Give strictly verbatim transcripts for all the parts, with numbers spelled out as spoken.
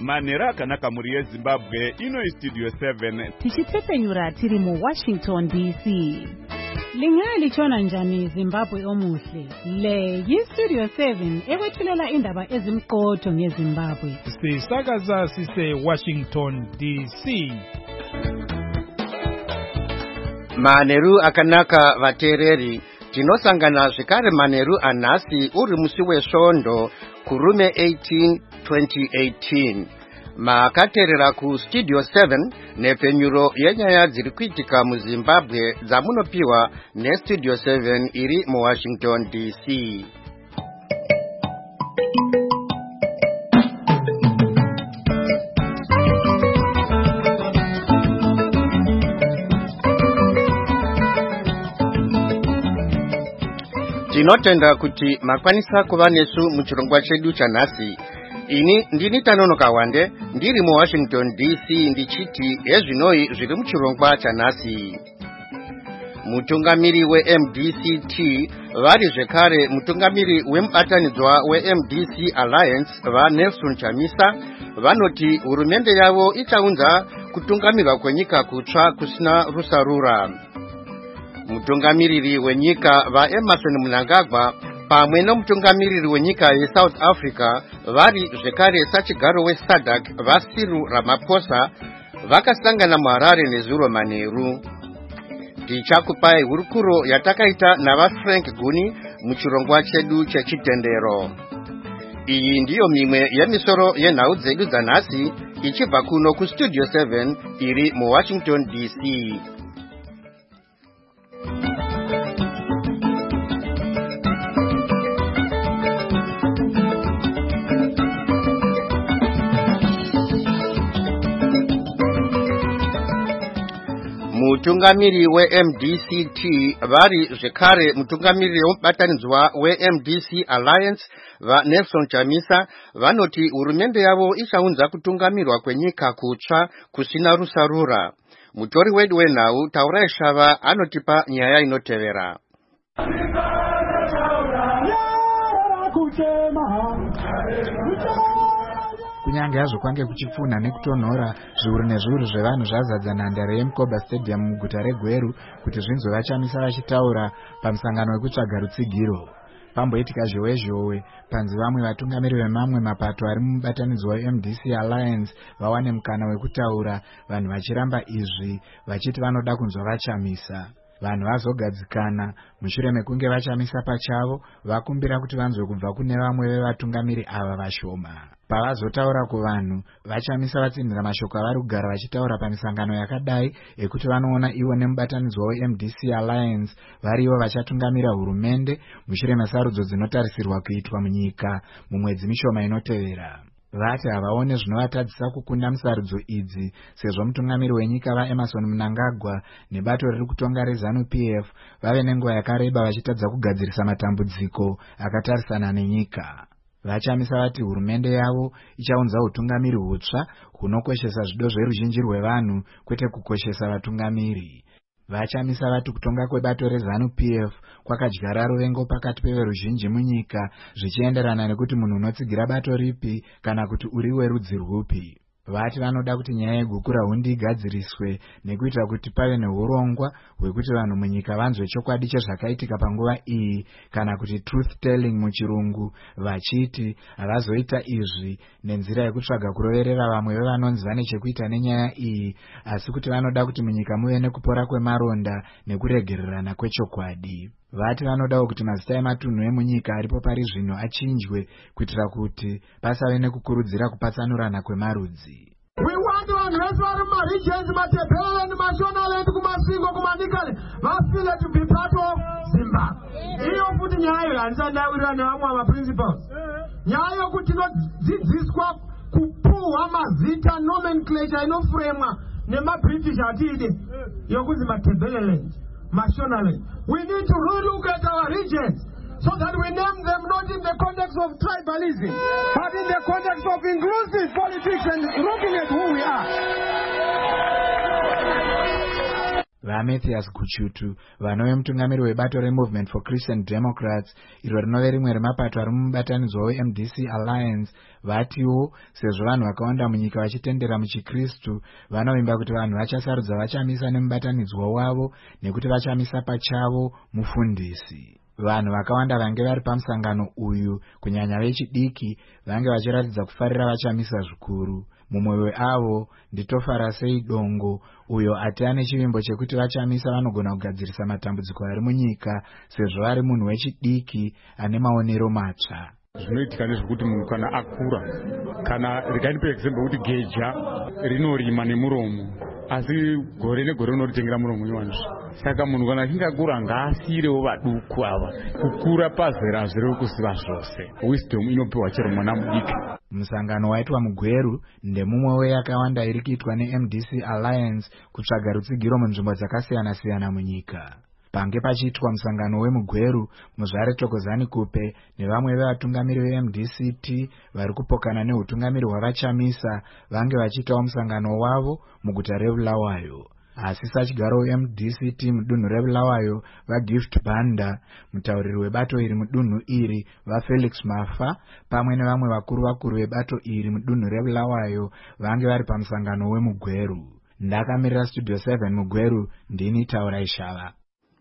Manera akanaka muri Zimbabwe ino Studio seven tichitepenyura tiri mu Washington D C. Lingali chona njani Zimbabwe omuhle. Le yi Studio seven ekwethulela indaba ezimqotho ngeZimbabwe. Sisakaza sise Washington D C. Maneru akanaka vatereri tinosangana zvikare Maneru anhasi uri musi wesvondo kurume eighteen twenty eighteen. Makaterera ku Studio seven nepenyuro yenyaya dziri kuitika muZimbabwe dzamunopiwa ne Studio seven iri mu Washington D C. Tinotenda kuti makwanisa kuva nesu muchirongwa chedu chanhasi. Ini ndini Tanono Kawande ndiri mu Washington D C ndichiti ezvinoi zviri muchirongwa chanhasi. Mutungamiri we M D C T vari zvekare mutungamiri wemubatanidzwa we M D C Alliance va Nelson Chamisa vanoti hurumende yavo ichaunza kutungamirwa kwenyika kutsva kusina rusarura. Mutungamiriri wenyika va Emmerson Mnangagwa pamwe nomutungamiriri wenyika yeSouth Africa vari zvekare sachigaro we S A D C va Cyril Ramaphosa vakasangana muHarare nezuro Maneru. Tichakupai hurukuro yatakaita nava Frank Guni muchirongwa chedu chechitendero. Iyi ndiyo mimwe yemisoro yenhau dzedu dzanhasi ichibva kuno ku Studio seven iri mu Washington D C. Mutungamiri we M D C T vari zvekare mutungamiri wemubatanidzwa we M D C Alliance va Nelson Chamisa vanoti hurumende yavo ichaunza kutungamirwa kwenyika kutsva kusina rusarura. Mutori wedu wenhau Taurai Shava anotipa nyaya inotevera. Kunyange hazvo kwange kuchipfunha nekutonhora zviuru nezviuru zvevanhu zvazadza nhandare yeMukoba Stadium muguta reGweru kuti zvinzwe vachamisa vachitaura pamusangano wekutsvaga rutsigiro. Pamboitika zhowe zhowe panzi vamwe vatungamiri vemamwe mapato ari mubatanidzwa we M D C Alliance vawane mukana wekutaura, vanhu vachiramba izvi vachiti vanoda kunzwa vachamisa. Vanhu vazogadzikana mushure mekunge vachamisa pachavo vakumbira kuti vanzwe kubva kune vamwe vevatungamiri ava vashoma. Pavazotaura kuvanhu vachamisa vatsindira mashoko avari kugara vachitaura pamisangano yakadai ekuti vanoona ivo nemubatanidzwa we M D C Alliance varivo vachatungamira hurumende mushure mesarudzo dzinotarisirwa kuitwa munyika mumwedzi mishoma inotevera. Vati havaone zvinovatadzisa kukunda musarudzo idzi sezvo mutungamiri wenyika va Emmerson Mnangagwa nebato riri kutonga reZANU P F vave nenguva yakareba vachitadza kugadzirisa matambudziko akatarisana nenyika. Vachamisa vati hurumende yavo ichaunza utungamiri hutsva hunokoshesa zvido zveruzhinji rwevanhu kwete kukoshesa vatungamiri. Vachamisa vati kutonga kwebato reZANU P F kwakadyara ruvengo pakati peveruzhinji munyika zvichienderana nekuti munhu unotsigira bato ripi kana kuti uri werudzi rwupi. Vati vanoda kuti nyaya yegukura hundi igadziriswe nekuitira kuti pave neurongwa hwekuti vanhu munyika vanzwe chokwadi chezvakaitika panguva iyi kana kuti truth telling muchirungu, vachiti havazoita izvi nenzira yekutsvaga kuroverera vamwe vevanonzi vane chekuita nenyaya iyi, asi kuti vanoda kuti munyika muve nekupora kwemaronda nekuregererana kwechokwadi. Vati vanodawo kuti mazita ematunhu emunyika aripo pari zvino achinjwe kuitira kuti pasave nekukurudzira kupatsanurana kwemarudzi. We want vanhu vese vari mumaregions matebhele nemashonaland kumasingo kumanikale vafile to be part of Zimbabwe. Iyo futi nyaya yanisandawirira nevamwe vamaprincipals. Nyaya yokuti tinodzidziswa kupuhwa mazita nomenclature inofremwa nemabritish atide yokunzi matebheleland, mashonaland. We need to relook at our regions so that we name them not in the context of tribalism, but in the context of inclusive politics and looking at who we are. vaMatthias Guchutu vanove mutungamiri webato reMovement for Christian Democrats iro rinove rimwe remapato ari mubatanidzwa weM D C Alliance vatiwo sezvo vanhu vakawanda munyika vachitendera muchikristu vanovimba kuti vanhu vachasarudza vachamisa nemubatanidzwa wavo nekuti vachamisa pachavo mufundisi. Vanhu vakawanda vange vari pamusangano uyu kunyanya vechidiki vange vachiratidza kufarira vachamisa zvikuru. Mumwe weavo nditofarasei Dongo uyo ati ane chivimbo chekuti vachamisa vanogona kugadzirisa matambudziko ari munyika sezvo ari munhu wechidiki ane maonero matsva. Zvinoitika nezvekuti munhu kana akura, kana rikanipe example kuti geja rinorima nemuromo asi gore negore unoritengera muromo iwanzvi. Saka munhu kana achinge akura ngaasiyirewo vaduku ava kukura pazera zviri kusiva zvose. Wisdom inopiwa chero mwana mudiki. Musangano waitwa muGweru ndemumwe weyakawanda iri kuitwa neM D C Alliance kutsvaga rutsigiro munzvimbo dzakasiyana siyana munyika. Pange pachiitwa musangano wemuGweru, Muzvare Thokozani Kupe nevamwe vevatungamiri veM D C T vari kupokana neutungamiri hwavachamisa vange vachiitawo musangano wavo muguta reBulawayo. Asi sachigaro weM D C T mudunhu reBulawayo vaGift Banda, mutauriri webato iri mudunhu iri vaFelix Mafa pamwe nevamwe vakuru vakuru vebato iri mudunhu reBulawayo vange vari pamusangano wemuGweru. Ndakamirira Studio seven muGweru, ndini Taurai Shava.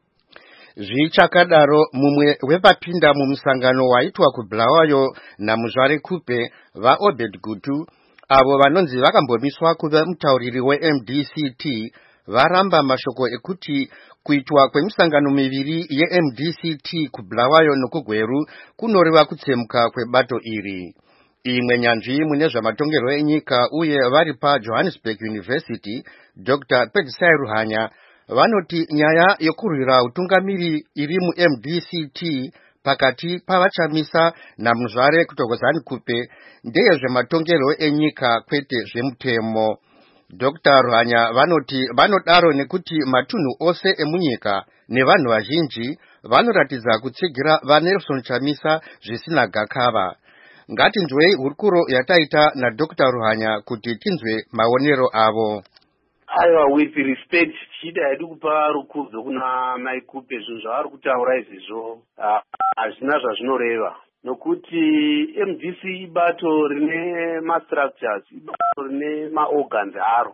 Zvichakadaro mumwe wevapinda mumusangano waitwa kuBulawayo naMuzvare Kupe vaObed Gutu avo vanonzi vakambomiswa kuva mutauriri weM D C T varamba mashoko ekuti kuitwa kwemisangano miviri yeM D C T kuBulawayo nokuGweru kunoreva kutsemuka kwebato iri. Imwe nyanzvi mune zvamatongerwo enyika uye vari paJohannesburg University Doctor Pedzisai Ruhanya vanoti nyaya yokurwira utungamiri iri muM D C T pakati pavachamisa naMuzvare Thokozani Kupe ndeye zvematongerwo enyika kwete zvemutemo. Doctor Ruhanya vanoti vanodaro nekuti matunhu ose emunyika nevanhu vazhinji vanoratidza kutsigira vaNelson Chamisa zvisina gakava. Ngatinzwei hurukuro yataita naDoctor Ruhanya kuti tinzwe maonero avo. Aiwa, with respect, chida yedu kupa rukudzo kuna Mai Kupe zvinhu zvavari kutaura izvizvo hazvina zvazvinoreva, nokuti M D C ibato rine ma-structures, ibato rine ma-organs aro.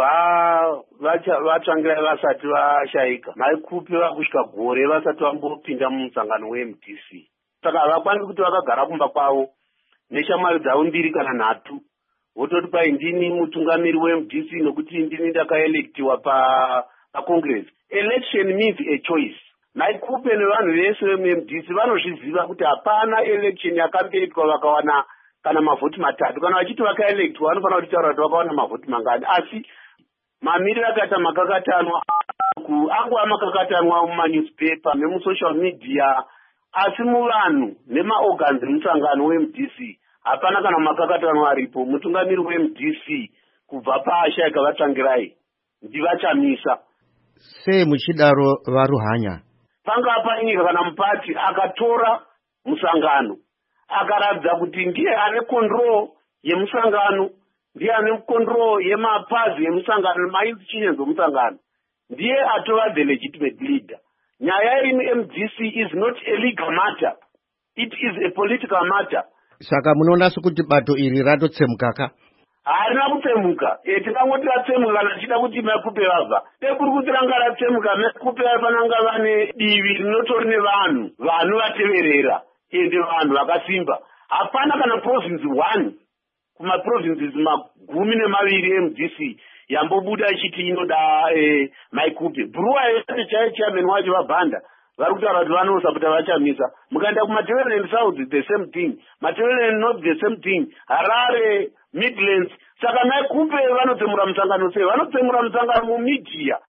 Kubva vatsvangirai vasati vashaika, Mai Kupe vakusvika gore vasati vambopinda mumusangano weM D C. Saka havakwanisi kuti vakagara kumba kwavo neshamwari dzavo mbiri kana nhatu wototi pai ndini mutungamiri weM D C nokuti ndini ndakaelectiwa pa paCongress. Election means a choice. Mai Kupe nevanhu vese vemuM D C vanozviziva kuti hapana election yakamboitwa vakawana kana mavhoti matatu. Kana vachiti vakaelectwa vanofanira kutaura kuti vakawana mavhoti mangani. Asi mamiriro akaita makakatanwa angova makakatanwa mumanewspaper nemusocial media, asi muvanhu nemaorgans emusangano weM D C hapana kana makakatanwa aripo. Mutungamiri weM D C kubva paashaika vatsvangirai ndivachamisa. Sei muchidaro vaRuhanya? Panga panyika kana mupati akatora musangano akaradza kuti ndiye ane control yemusangano, ndiye ane control yemapazi emusangano, mainstitutions emusangano, ndiye atova the legitimate leader. Nyaya iri muM D C is not a legal matter, it is a political matter. Saka munoona kuti bato iri ratotsemukaka? Harina kutsemuka. E tingangoti ratsemuka kana tichida kuti Mai Kupe vabva. Tekuri kuti ranga ratsemuka, Mai Kupe vananga vane divi rinotori nevanhu vanhu vateverera ende vanhu vakasimba. Hapana kana province one kuma provinces magumi nemaviri eM D C yambobuda ichiti inoda eh, Mai Kupe. Bulawayo yati chai chairman wacho vaBanda vari kutaura kuti vanosapota vachamisa. Mukaenda kuMatabeleland South the same thing, Matabeleland North the same thing, Harare, Midlands. Saka Mai Kupe vanotsemura musangano sei? Vanotsemura musangano mumedia.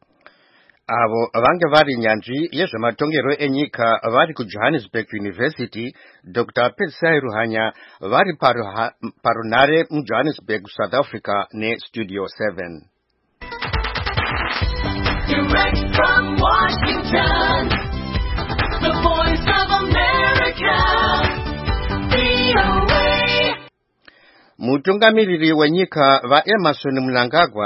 Avo vange vari nyanzvi yezvematongerwo enyika vari kuJohannesburg University Doctor Pedzisai Ruhanya vari parunhare muJohannesburg South Africa neStudio seven. Direct from Washington, the voice of America, V O A. Mutungamiriri wenyika vaEmmerson Mnangagwa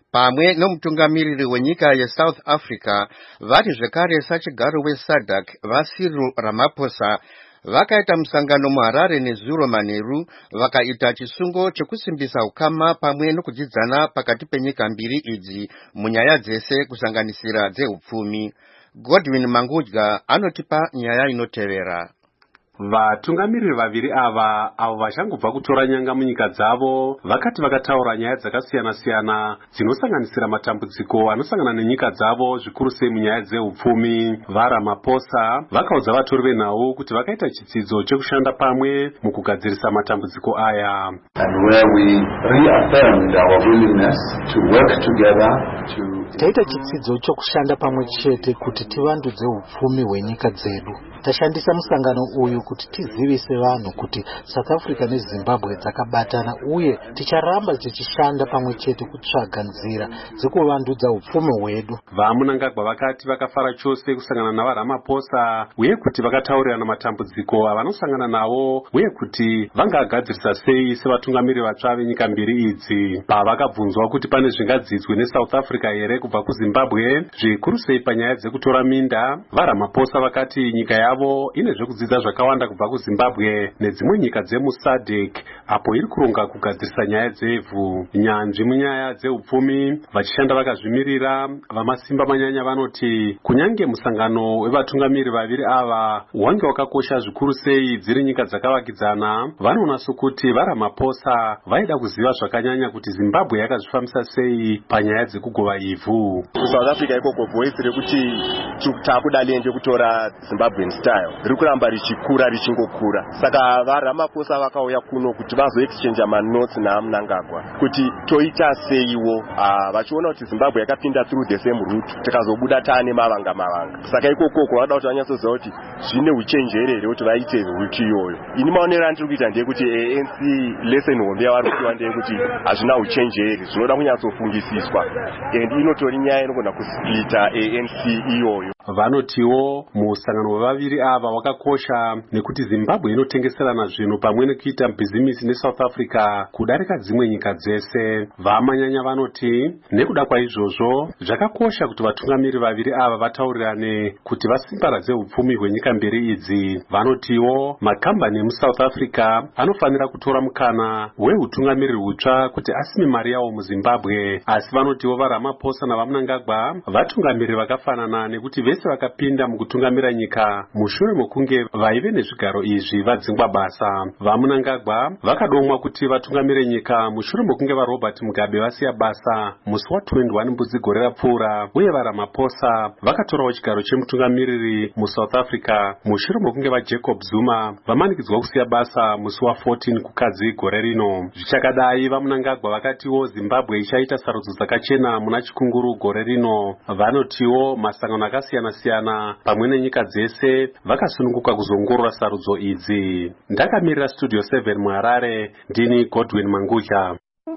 pamwe nomutungamiriri wenyika yeSouth Africa vari zvekare sachigaro weSADC vaCyril Ramaphosa vakaita musangano muHarare nezuro manheru vakaita chisungo chekusimbisa ukama pamwe nokudyidzana pakati penyika mbiri idzi munyaya dzese kusanganisira dzeupfumi. Godwin Mangudya anotipa nyaya inotevera. Vatungamiriri vaviri ava avo vachangobva kutora nyanga munyika dzavo vakati vakataura nyaya dzakasiyana-siyana dzinosanganisira matambudziko anosangana nenyika dzavo zvikuru sei munyaya dzeupfumi. VaRamaphosa vakaudza vatori venhau kuti vakaita chidzidzo chekushanda pamwe mukugadzirisa matambudziko aya. And where we reaffirmed our willingness to work together to taita chidzidzo chokushanda pamwe chete kuti tivandudze upfumi hwenyika dzedu. Tashandisa musangano uyu kuti tizivise vanhu kuti South Africa neZimbabwe dzakabatana uye ticharamba tichishanda pamwe chete kutsvaga nzira dzekuvandudza upfumi hwedu. VaMunangagwa vakati vakafara chose kusangana navaRamaphosa uye kuti vakataurirana matambudziko avanosangana nawo uye kuti vangagadzirisa sei sevatungamiriri vatsva venyika mbiri idzi. Pavakabvunzwa kuti pane zvingadzidzwe neSouth Africa here kubva kuZimbabwe zvikuru sei panyaya dzekutora minda, vaRamaphosa vakati nyika yavo ine zvekudzidza zvakawanda kubva kuZimbabwe nedzimwe nyika dzemuSADC apo iri kuronga kugadzirisa nyaya dzevhu. Nyanzvi munyaya dzeupfumi vachishanda vakazvimirira vamasimba manyanya vanoti kunyange musangano wevatungamiriri vaviri ava wange wakakosha zvikuru sei dziri nyika dzakavakidzana, vanoona sokuti vaRamaphosa vaida kuziva zvakanyanya kuti Zimbabwe yakazvifambisa sei panyaya dzekugova ivhu. South Africa ikoko voice rekuti takuda lende kutora Zimbabwean style riri kuramba richikura richingokura. Saka vaRamaphosa vakauya kuno kuti vazo exchange manotes naMnangagwa kuti toita seiwo vachiona kuti Zimbabwe yakapinda through the same route tikazobuda tane mavanga mavanga. Saka ikoko vada kuti vanyatsoziva kuti zvine uchenjerere kuti vaite route iyoyo. Ini maonero andiri kuita ndeyekuti A N C lesson hombe yavari kupiwa ndeyekuti hazvina uchenjeri, zvinoda kunyatsofungisiswa and inotori nyaya inogona kusplita A N C iyoyo. Vanotiwo musangano wevaviri ava wakakosha nekuti Zimbabwe inotengeserana zvinhu pamwe nekuita bhizimisi neSouth Africa kudarika dzimwe nyika dzese. Vamanyanya vanoti nekuda kwaizvozvo zvakakosha kuti vatungamiriri vaviri ava vataurirane kuti vasimbaradze upfumi hwenyika mbiri idzi. Vanotiwo makambani emuSouth Africa anofanira kutora mukana weutungamiriri hutsva kuti asime mari yawo muZimbabwe. Asi vanotiwo vaRamaphosa navaMnangagwa vatungamiriri vakafanana nekuti vese vakapinda mukutungamira nyika mushure mokunge vaive nezvigaro izvi vadzingwa basa. VaMnangagwa vakadomwa kuti vatungamire nyika mushure mokunge vaRobert Mugabe vasiya basa musi wa21 mbudzi gore rapfuura, uye vaRamaphosa vakatorawo chigaro chemutungamiriri muSouth Africa mushure mokunge vaJacob Zuma vamanikidzwa kusiya basa musi wa14 kukadzi gore rino. Zvichakadai vaMnangagwa vakatiwo Zimbabwe ichaita sarudzo dzakachena muna chikunguru gore rino. Vanotiwo masangano akasiyana siyana pamwe nenyika dzese vakasununguka kuzongorora sarudzo idzi. Ndakamirira Studio seven muHarare, ndini Godwin Mangudya.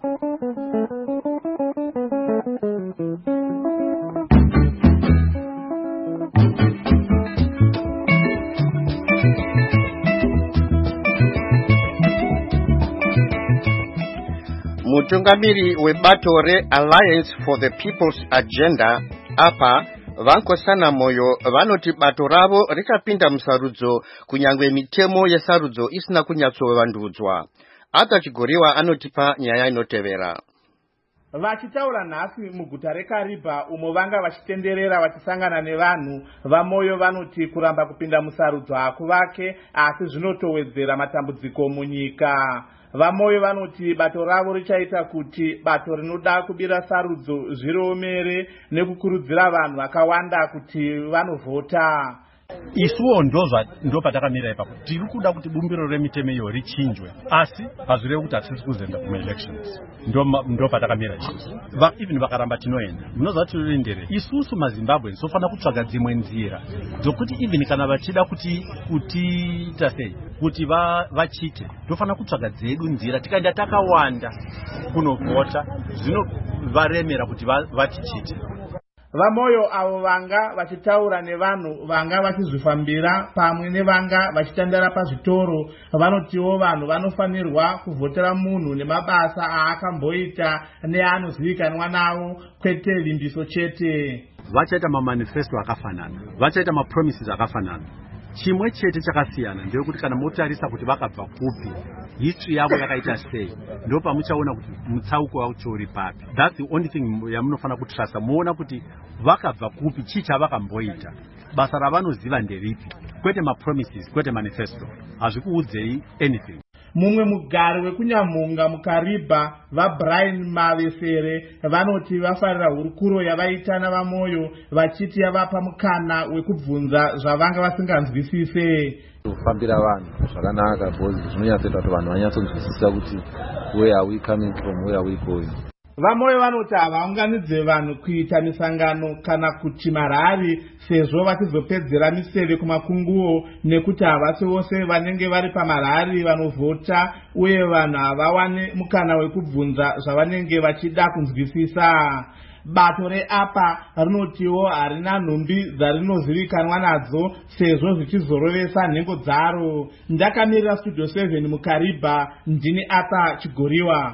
Mutungamiri webato reAlliance for the People's Agenda apa vankosana moyo vanoti bato ravo rikapinda musarudzo kunyangwe mitemo yesarudzo isina kunyatsovandudzwa. Ata Chigoriwa anotipa nyaya inotevera. Vachitaura nhasi muguta reKariba umo vanga vachitenderera vachisangana nevanhu vamoyo vanoti kuramba kupinda musarudzo hakuvake asi zvinotowedzera matambudziko munyika. Vamoyo vanoti bato ravo richaita kuti bato rinoda kubira sarudzo zvireomere nekukurudzira vanhu vakawanda kuti vanovhota. Isuwo ndozva ndo patakamira ipapo tiri kuda kuti bumbiro remitemo iyo richinjwe asi hazvirevi kuti hatisi kuzoenda kuma elections. Ndo ndo patakamira isusu. Va even vakaramba tinoenda munoziva kuti tirindere isusu maZimbabwe tinofanira kutsvaga dzimwe nzira dzokuti even kana vachida kuti kuti tasei kuti va vachite tofanira kutsvaga dzedu nzira tikaenda takawanda kunovhota zvinovaremera kuti vatichite. vamoyo avo vanga vachitaura nevanhu vanga vachizvifambira pamwe nevanga vachitandara pazvitoro vanotiwo vanhu vanofanirwa kuvhotera munhu nemabasa aakamboita neanozivikanwa navo kwete vimbiso chete. Vachaita mamanifesto akafanana, vachaita mapromises akafanana. Chimwe chete chakasiyana ndekuti kana motarisa kuti vakabva kupi, history yavo yakaita sei, ndo pamuchaona kuti mutsauko wacho uri papi. That's the only thing yamunofana kutrasta, muona kuti vakabva kupi, chii chavakamboita, basa ravanoziva nderipi, kwete mapromises, kwete manifesto, hazvikuudzei anything. Mumwe mugari wekunyamunga mukaribha vaBrian Mavesere vanoti vafarira hurukuro yavaita navamoyo vachiti yavapa mukana wekubvunza zvavanga vasinganzwisise. Kufambira vanhu zvakanaka because zvinonyatsoita kuti vanhu vanyatsonzwisisa kuti where are we coming from, where are we going. Vamoyo vanoti havaunganidze vanhu kuita misangano kana kuti marari sezvo vachizopedzera miseve kumakunguo nekuti havasi vose vanenge vari pamarari vanovhota uye vanhu havawane mukana wekubvunza zvavanenge vachida kunzwisisa. Bato reapa rinotiwo harina nhumbi dzarinozivikanwa nadzo sezvo zvichizorovesa nhengo dzaro. Ndakamirira Studio seven mukaribha, ndini Apa Chigoriwa.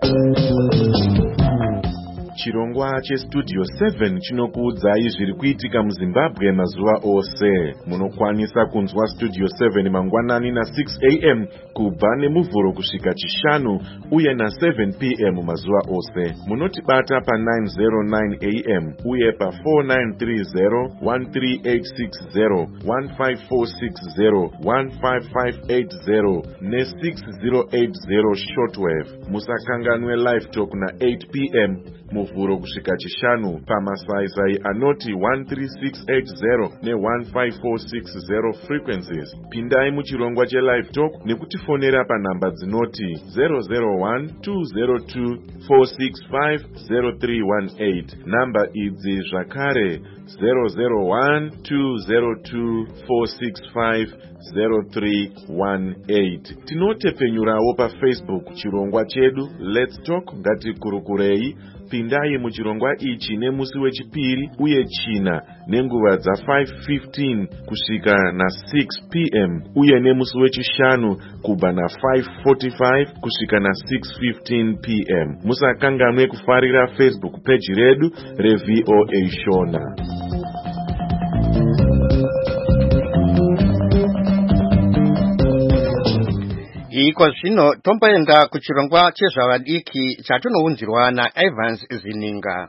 Chirongwa cheStudio seven chinokuudzai zviri kuitika muZimbabwe mazuva ose. Munokwanisa kunzwa Studio seven mangwanani na six a m kubva nemuvhuro kusvika chishanu uye na seven p m mazuva ose. Munotibata pa nine oh nine a m uye pa four nine three zero, one three eight six zero, one five four six zero, one five five eight zero ne six zero eight zero shortwave. Musakanganwe live talk na eight p m muvhuro kusvika chishanu pamasaisai anoti one three six eight zero ne one five four six zero frequencies. Pindai muchirongwa chelive talk nekutifonera panhamba dzinoti zero zero one two zero two four six five zero three one eight. Namba idzi zvakare zero zero one two zero two four six five zero three one eight. Tinotepenyurawo pa Facebook chirongwa chedu Let's Talk Ngatikurukurei. Pindai muchirongwa ichi nemusi wechipiri uye china nenguva dza five fifteen kusvika na six p m uye nemusi wechishanu kubva na five forty-five kusvika na six fifteen p m. Musakanganwe kufarira Facebook page redu reV O A Shona. Iko zvino tomboenda kuchirongwa chezvavadiki chatonounzirwa naEvans Zininga.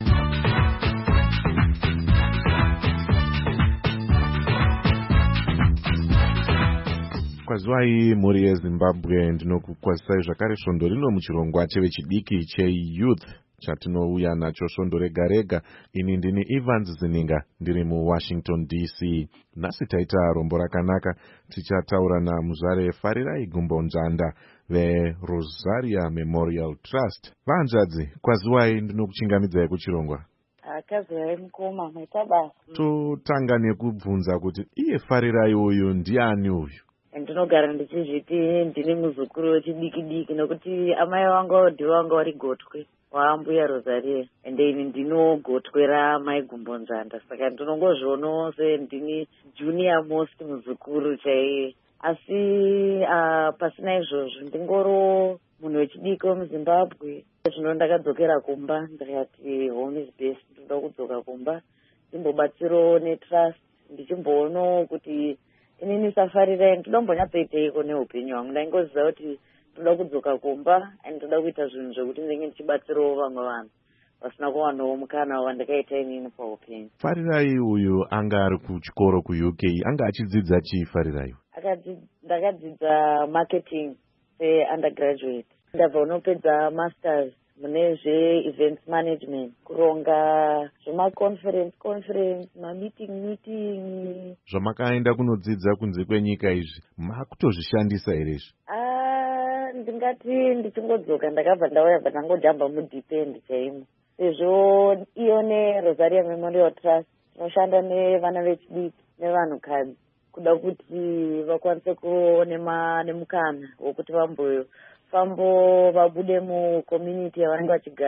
Kwazwai muri yeZimbabwe, ndinokukwazisai zvakare svondo rino muchirongwa chevechidiki cheYouth chatinouya nacho svondo rega rega. Ini ndini Evans Zininga ndiri muWashington D C. Nhasi taita rombo rakanaka, tichataura namuzvare Farirai Gumbonzanda veRosaria Memorial Trust. Vanzvadzi, kwazwai, ndinokuchingamidzai kuchirongwa. Akazere mukoma maita basa. Totanga nekubvunza kuti iye Farirai uyu ndiani uyu? Ndinogara ndichizviti ndini muzukuru wechidiki diki nokuti amai vangu ndivo vanga vari gotwe waambuya Rosaria ende ini ndinogotwera mai Gumbonzanda, saka ndinongozvionawo sendini junior most muzukuru chaiye. Asi uh, pasina izvozvo ndingoro munhu wechidiki wemuZimbabwe. Zvino ndakadzokera kumba ndikati home is best, ndoda kudzoka kumba ndimbobatsirawo netrust ndichimboonawo kuti inini Safarirai ndoda kumbonyatsoiteiko neupenyu hwangu. Ndaingoziva kuti ndoda kudzoka kumba and ndoda kuita zvinhu zvekuti ndinenge ndichibatsirawo vamwe vanhu vasina kuwanawo mukana wandakaita inini paupenyu. Farirai uyu anga ari kuchikoro kuU K, anga achidzidza chii Farirai? Ndakadzidza marketing se-undergraduate. Ndabva unopedza masters mune zve-events management, kuronga zvemaconference conference mameeting meeting. Zvamakaenda kunodzidza kunze kwenyika izvi makutozvishandisa here izvi? Ah, ndingati ndichingodzoka ndakabva ndauya bva ndangodhamba mudepend chaimo. Sezvo iyo neRosaria Memorial Trust tinoshanda nevana vechidiki nevanhukadzi kuda kuti vakwanise kuona nemukana wokuti vamboyo fambo vabude mucommunity yavanenge vachigara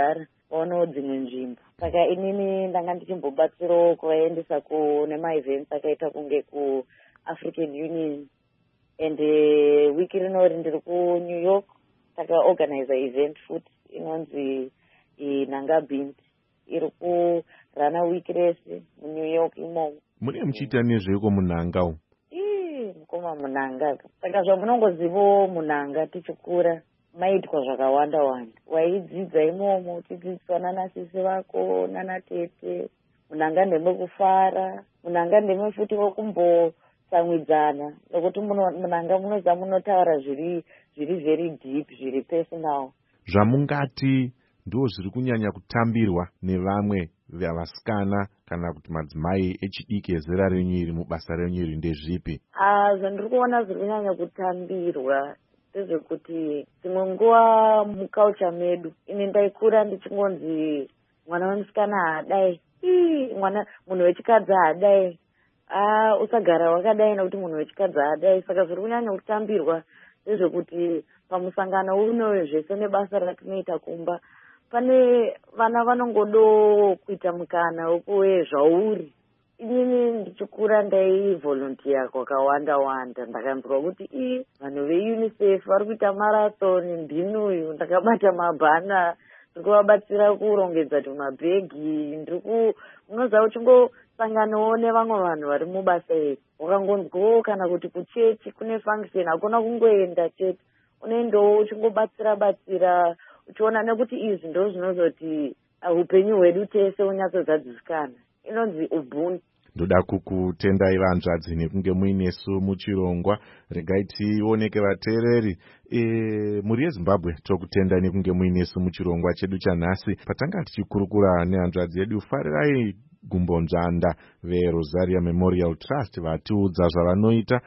vaonewo dzimwe nzvimbo. Saka inini ndanga ndichimbobatsirawo kuvaendesa kune maevents akaita kunge kuAfrican Union. And uh, wiki rinori ndiri kuNew York takaorganize event futi inonzi Nanga Beans iri kurana wiki rese muNew York imomo. Mune muchiita nezveiko munhanga umu? Ii mukoma munhanga. Saka zvamunongozivawo munhanga tichikura maitwa zvakawanda wanda. Waidzidza imomo tidzidziswa nanasisi vako nanatete. Munhanga ndeme kufara, munhanga ndeme futi wokumbo samwidzana nokuti munhanga munoza munotaura zviri zviri very deep zviri personal. Zvamungati ndo zviri kunyanya kutambirwa nevamwe vevasikana kana kuti madzimai echidiki ezera renyu iri mubasa renyu iri ndezvipi? Ah, zvandiri kuona zviri kunyanya kutambirwa ndezvekuti dzimwe nguva muculture medu ini ndaikura ndichingonzi mwana wemusikana haadai, ii mwana munhu wechikadzi haadai. Ah, usagara wakadai nokuti munhu wechikadzi haadai. Saka zviri kunyanya kutambirwa ndezvekuti pamusangano uno zvese nebasa ratinoita kumba pane vana vanongodo kuita mukana wekuwe zvauri. Inini ndichikura ndaivolunteer kwakawanda wanda. Ndakanzwa kuti i vanhu veUNICEF vari kuita marathon mbinuyu, ndakabata mabhana ndiri kuvabatsira kurongedza tumabhegi. Ndiri ku unoziva uchingosanganawo nevamwe vanhu vari mubasa iri wakangonzwawo kana kuti kuchechi kune function hakuna kungoenda chete, unoendawo uchingobatsira batsira uchiona nekuti izvi ndo zvinozoti upenyu hwedu tese unyatsogadzikana. Inonzi ubuni. Ndoda kukutendai vanzvadzi nekunge muinesu muchirongwa. Regai tioneke vateereri. E, muri yeZimbabwe tokutenda nekunge muinesu muchirongwa chedu chanhasi patanga tichikurukura nehanzvadzi yedu Farirai Gumbonzvanda veRosaria Memorial Trust vatiudza zvavanoita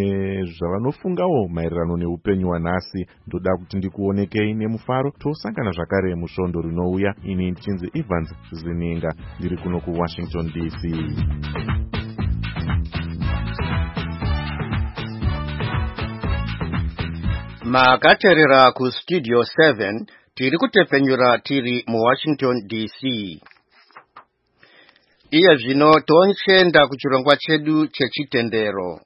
nezvavanofungawo maererano neupenyu hwanhasi. Ndoda kuti ndikuonekei nemufaro tosangana zvakare musvondo rinouya. Ini ndichinzi Evans Zininga ndiri kuno kuWashington D C. Makaterera ku Studio seven tiri kutepfenyura tiri mu Washington D C. Iye zvino tonchenda kuchirongwa chedu chechitendero.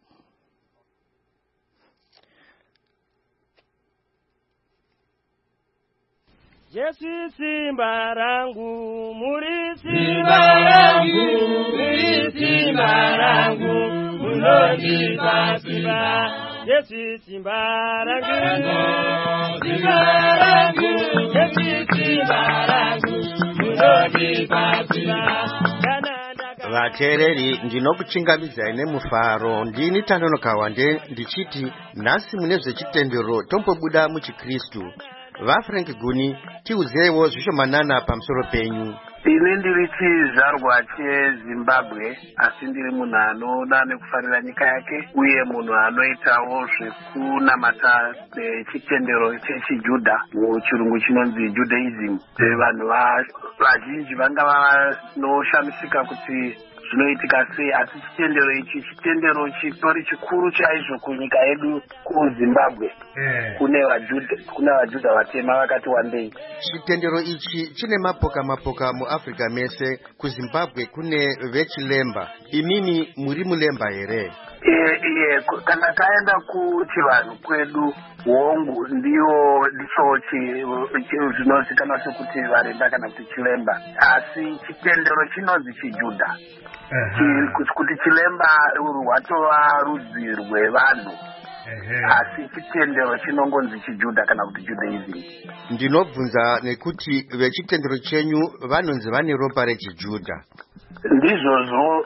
Yesu simba rangu, muri simba rangu, muri simba rangu, munondipa simba. Yesu simba rangu, simba rangu, Yesu simba rangu, munondipa simba. Vateereri, ndinokuchingamidzai nemufaro. Ndini Tanonoka Wande ndichiti nhasi mune zvechitendero tombobuda muchiKristu. VaFrank Guni, tiudzeiwo zvishomanana pamusoro penyu. Ini ndiri chizvarwa cheZimbabwe asi ndiri munhu anoda nekufarira nyika yake uye munhu anoitawo zvekunamata chitendero chechijudha muchirungu chinonzi Judaism. Vanhu vazhinji vanga vanoshamisika kuti zvinoitika sei, asi chitendero ichi chitendero chitori chikuru chaizvo kunyika yedu kuZimbabwe. Kune vaJudha kune vaJudha vatema vakati wandei. Chitendero ichi chine mapoka mapoka muAfrica mese. KuZimbabwe kune vechilemba. Imimi muri mulemba here? Iye kana kaenda kuchivanhu kwedu hongu ndiyo ndicho zvinozikanwa sekuti varenda kana kuti chilemba, asi chitendero chinonzi chiJudha. Kuti chilemba rwatova rudzi rwevanhu, asi chitendero chinongonzi chiJudha kana kuti Judaism. Ndinobvunza nekuti vechitendero chenyu vanonzi vane ropa rechiJudha. Ndizvozvo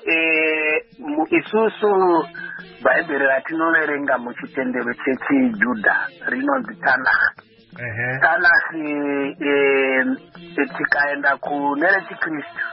isusu Bhaibheri ratinoverenga muchitendero chechiJudha rinonzi Tanakh. Tanakh tikaenda kune rechiKristu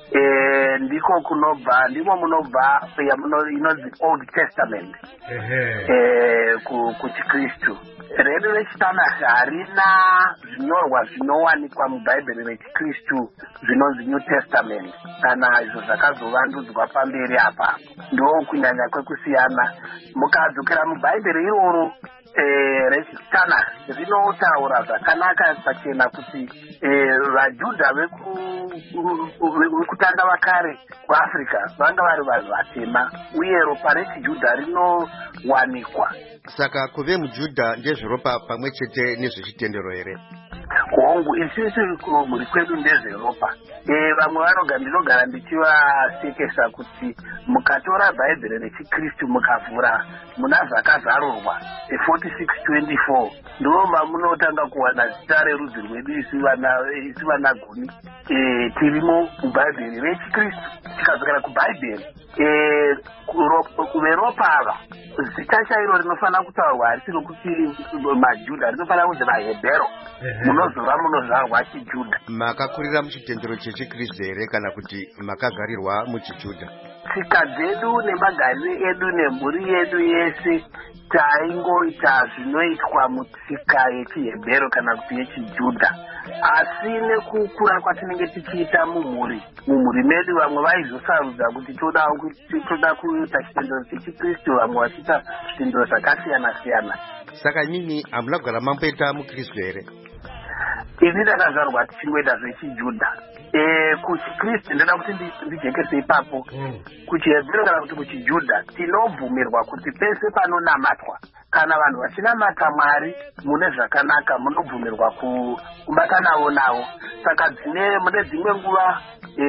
eh, ndiko kunobva ndimo munobva inonzi Old Testament eh, kuchikristu. Redu rechitanhatu harina zvinyorwa zvinowanikwa mubhaibheri rechikristu zvinonzi New Testament kana izvo zvakazovandudzwa pamberi apa. Ndo kunyanya kwekusiyana. Mukadzokera mubhaibheri iroro eh, rechitanhatu rinotaura zvakanaka pachena kuti vaJudha vekutanga vakare kuAfrica vanga vari vanhu vatema uye ropa rechijudha rinowanikwa. Saka kuve muJudha ndezveropa pamwe chete nezvechitendero here? Hongu isisi muri kwedu ndezveropa. Eh, vamwe vanoga ndinogara ndichivasekesa kuti mukatora bhaibheri rechikristu mukavhura muna zvakazarurwa forty-six twenty-four ndo mamunotanga kuwana zita rerudzi rwedu isi vana guni. Eh, tirimo mubhaibheri rechikristu. Tikadzokera kubhaibheri eh, kuveropa ava zita chairo rinofanira kutaurwa harisi rokuti maJudha, rinofanira kunzi vaHebhero. Munozova munozvarwa chiJudha. Makakurira muchitendero chechikristu here kana kuti makagarirwa muchiJudha? Tsika dzedu nemagarire edu nemhuri yedu yese taingoita zvinoitwa mutsika yechiHebhero kana kuti yechiJudha. Asi nekukura kwatinenge tichiita mumhuri mumhuri medu vamwe vaizosarudza kuti toda toda kuita chitendero chechikristu, vamwe vachiita zvitendero zvakasiyana siyana. Saka nyinyi hamuna kugara mamboita mukristu here? Ini ndakazvarwa tichingoita zvechiJudha. Eh, kuchikristu ndoda kuti ndijekese ipapo. KuchiHebhero kana kuti kuchiJudha tinobvumirwa kuti pese panonamatwa kana vanhu vachinamata Mwari mune zvakanaka munobvumirwa kubatanawo navo. Saka dzine mune dzimwe nguva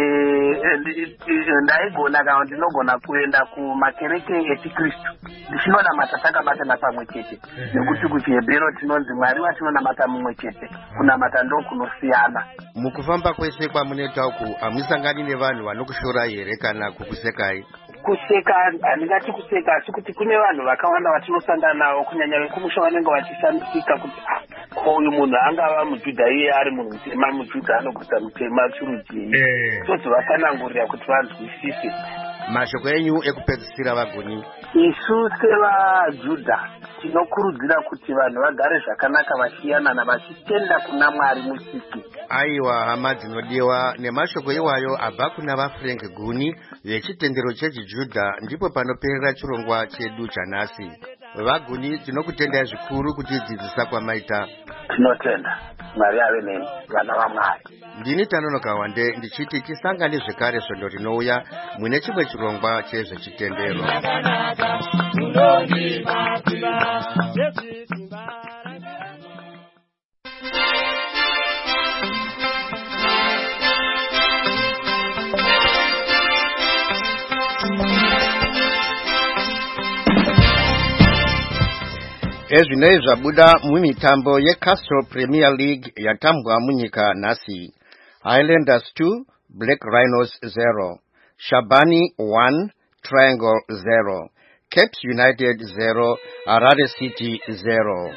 ndaigona kana ndinogona kuenda kumakereke echikristu ndichinonamata takabatana pamwe chete, nekuti kuchiHebhero tinonzi Mwari watinonamata mumwe chete, kunamata ndo kunosiyana. Mukufamba kwese kwamunoita uku hamusangani nevanhu vanokushora here kana kukusekai? Kuseka handingati kuseka, asi kuti kune vanhu vakawanda vatinosangana navo kunyanya vekumusha vanenge vachishamisika kuti uyu munhu angava muJudha iye ari munhu mutema, muJudha anoguta mutema chirudzi. Todzi vasanangurira kuti vanzwisise. Mashoko enyu ekupedzisira vagoni? Isu sevaJudha tinokurudzira kuti vanhu vagare zvakanaka vachiyanana vachitenda kuna Mwari musiki. Aiwa hama dzinodiwa, nemashoko iwayo abva kuna vaFrank Guni vechitendero chechiJudha ndipo panoperera chirongwa chedu chanhasi. Vaguni tinokutendai zvikuru kuti dzidzisa kwamaita. Tinotenda. Mwari ave nemi, vana vaMwari. Ndini Tanonoka Wande ndichiti tisangane zvekare svondo rinouya mune chimwe chirongwa chezvechitendero. Ezvinei zvabuda mumitambo yeCastle Premier League yatambwa munyika nhasi. Highlanders two, Black Rhinos zero. Shabani one, Triangle zero. Caps United zero, Harare City zero.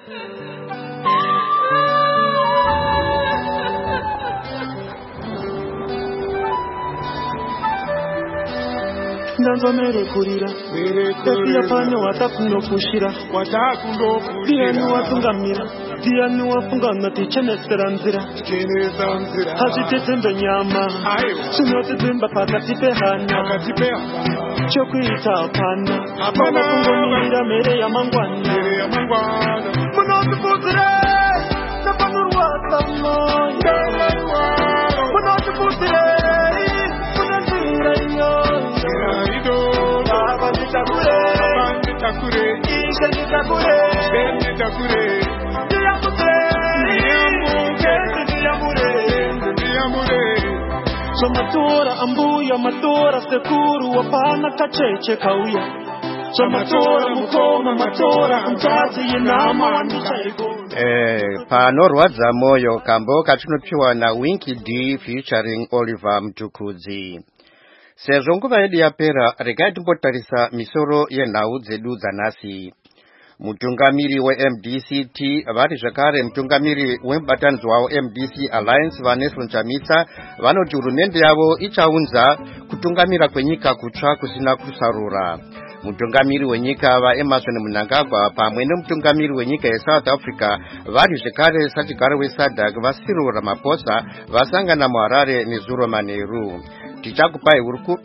Ndanzomere kurira Tepia pane watakunofushira Diani watungamira Diani wafungana tichenesera nzira Hachitetembe nyama Chinotetemba pakati pehana Chokuita apana Mama kungomirira mere ya mangwani Munotipuzire Napanurwa tamoya Munotipuzire Munotipuzire Takure, Isha Takure, Takure, Diamure, Diamure, Diamure. Somatora ambuya matora sekuru wapana kacheche kauya. Somatora mukoma matora mtazi yenama nisaigo. Eh, panorwadza moyo kambo katinopiwa na Winky D featuring Oliver Mtukudzi. Sezvo nguva yedu yapera regai timbotarisa misoro yenhau dzedu dzanhasi. mutungamiri we-M D C T vari zvakare mutungamiri wemubatanidzwa wavo M D C Alliance Vanessa Chamisa vanoti hurumende yavo ichaunza kutungamira kwenyika kutsva kusina kusarura. Mutungamiri wenyika vaEmerson Mnangagwa pamwe nemutungamiri wenyika yeSouth Africa vari zvekare sachigaro weSADC vaCyril Ramaphosa vasangana muHarare nezuro manheru. Tichakupai huruku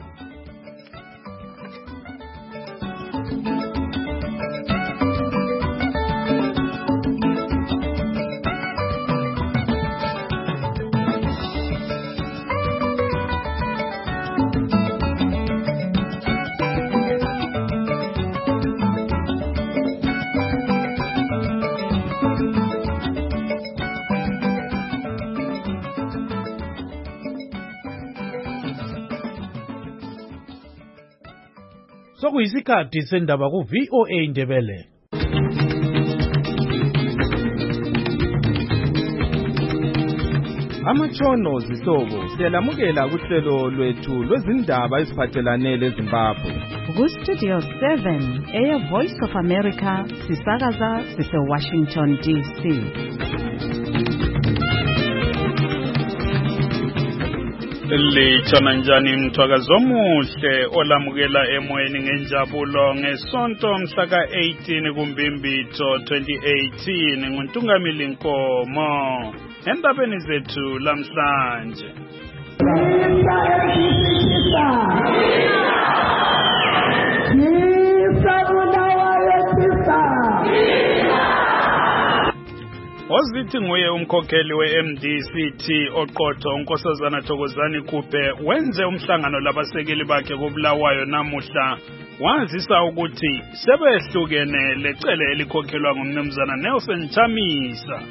sokuyisikhathi sendaba ku V O A Ndebele. Amatshono zihlobo siyalamukela kuhlelo lwethu lwezindaba eziphathelane leZimbabwe. Ku-Studio seven eya Voice of America sisakaza sise-Washington D C. Litshona njani mthwakazi omuhle olamukela emoyeni ngenjabulo ngesonto mhla ka-eighteen kuMbimbitho twenty eighteen nguNtungamili Nkomo endabeni zethu lamhlanje. Ozithi nguye umkhokheli we-M D C T oqotho uNkosazana Thokozani Kupe wenze umhlangano labasekeli bakhe koBulawayo namuhla wazisa ukuthi sebehlukene lecele elikhokhelwa ngumnumzana Nelson Chamisa.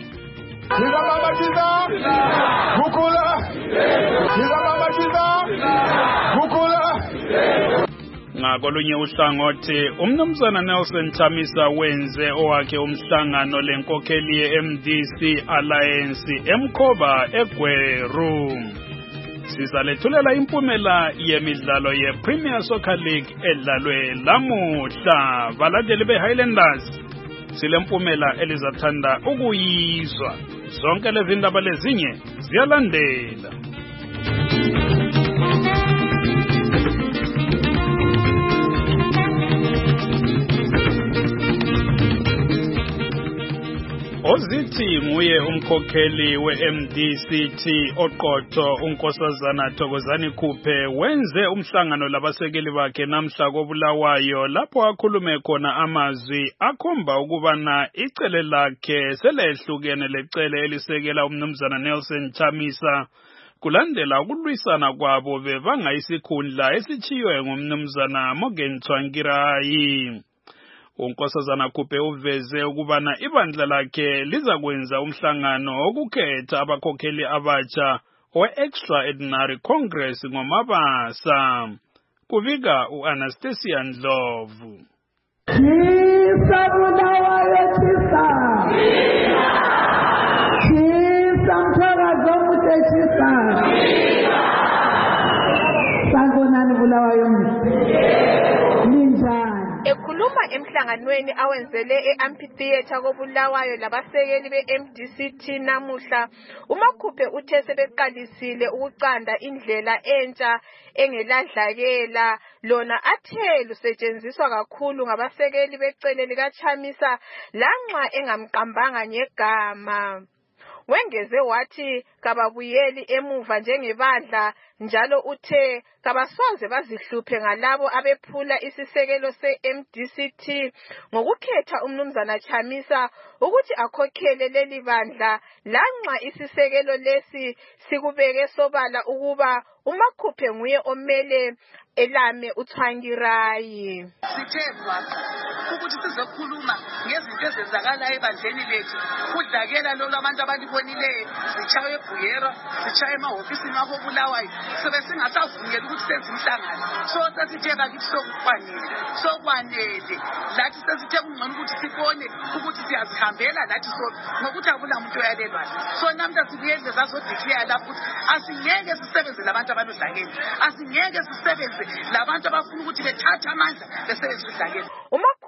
Ngakolunye uhlangothi umnumzana Nelson Chamisa wenze owakhe umhlangano lenkokheli ye-M D C Alliance eMkhoba eGweru. Sizalethulela impumela yemidlalo ye-Premier Soccer League edlalwe lamuhla. Balandeli be-Highlanders silempumela elizathanda ukuyizwa. Zonke lezi ndaba lezinye ziyalandela. Ozithi nguye umkhokheli we-M D C T oqotho uNkosazana Thokozani Kupe wenze umhlangano labasekeli bakhe namhla koBulawayo lapho akhulume khona amazwi akhomba ukubana icele lakhe selehlukene lecele elisekela umnumzana Nelson Chamisa kulandela ukulwisana kwabo bevanga isikhundla esichiywe ngumnumzana Morgan Tsvangirai. uNkosazana Kupe uveze ukubana ibandla lakhe liza kwenza umhlangano okukhetha abakhokheli abatsha we-Extraordinary Congress ngoMabasa. Kuvika uAnastasia Ndlovu. Ekhuluma emhlanganweni awenzele e-amphitheater koBulawayo labasekeli be-M D C T namuhla, uMakhupe uthe sebeqalisile ukucanda indlela entsha engeladlakela lona athe lusetshenziswa kakhulu ngabasekeli becele likaChamisa lanxa engamqambanga ngegama. Wengeze wathi kababuyeli emuva njengebandla njalo uthe kabasoze bazihluphe ngalabo abephula isisekelo se-M D C T ngokukhetha umnumzana Chamisa ukuthi akhokhele leli bandla lanxa isisekelo lesi sikubeke sobala ukuba uMakhupe nguye omele elame uTsvangirai. Sithemba ukuthi sizokhuluma ngezinto ezenzakalayo ebandleni lethu kudlakela lo labantu abalibonileyo sichaye eBuyera sichaye emahofisini abo Bulawayo sobe singasavuyela ukuthi senze umhlangano so sesitheka kithi sokukwanele sokwanele lathi sesithe kungcono ukuthi sibone ukuthi siyazihambela lathi so ngokuthi akula muntu oyalelwa so namhla sibuyele sazodeclare lapho asingeke sisebenze labantu abanodlakela asingeke sisebenze labantu abafuna ukuthi bethathe amandla besebenze udlakela. uMakhupe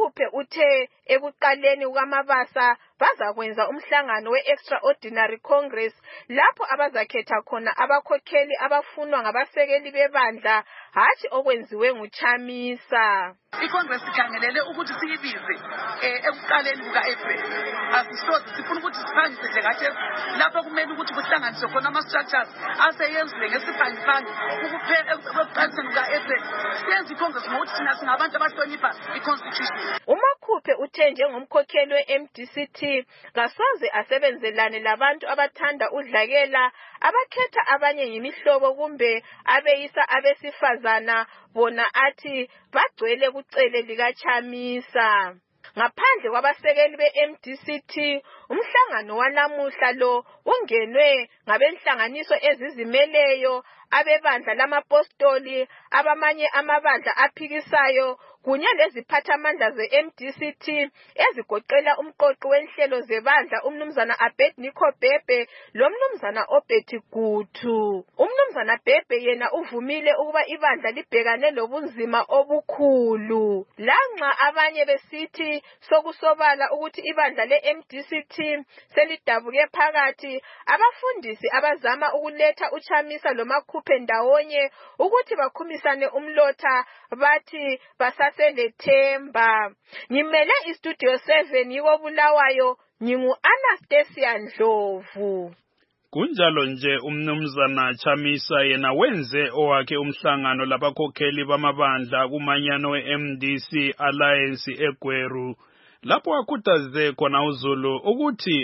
uMakhuphe uthe ekuqaleni kukaMabasa bazakwenza umhlangano we-Extraordinary Congress lapho abazakhetha khona abakhokheli abafunwa ngabasekeli bebandla hathi okwenziwe nguChamisa. iCongress ikhangelele ukuthi siyibize ekuqaleni kuka-April. Asisoze sifuna ukuthi siphangise nje kathesi lapho kumele ukuthi kuhlanganiswe khona ama-structures aseyenziwe ngesiphangi-phangi ekuqaliseni kuka-April. Siyenze iCongress ngokuthi thina singabantu abahlonipha i-Constitution. uMakhuphe uthe njengomkhokheli we-M D C T kasoze asebenzelane labantu abathanda udlakela abakhetha abanye yimihlobo kumbe abeyisa abesifazana bona athi bagcwele kucele likaChamisa. Ngaphandle kwabasekeli be-M D C T, umhlangano wanamuhla lo ungenwe ngabenhlanganiso ezizimeleyo, abebandla lamapostoli, abamanye amabandla aphikisayo kunye leziphathamandla ze-M D C T ezigoqela umqoqi wenhlelo zebandla umnumzana Abednego Bhebhe lomnumzana Obeti Gutu. Umnumzana Bhebhe yena uvumile ukuba ibandla libhekane lobunzima obukhulu. Lanxa abanye besithi sokusobala ukuthi ibandla le-M D C T selidabuke phakathi, abafundisi abazama ukuletha uChamisa loMakhuphe ndawonye ukuthi bakhumisane umlotha bathi basaselethemba. Ngimele iStudio seven yiko Bulawayo, ngingu Anastasia Ndlovu. Kunjalo nje umnumzana Chamisa yena wenze owakhe umhlangano labakhokheli bamabandla kumanyano we-M D C Alliance eGweru lapho akhuthaze khona uZulu ukuthi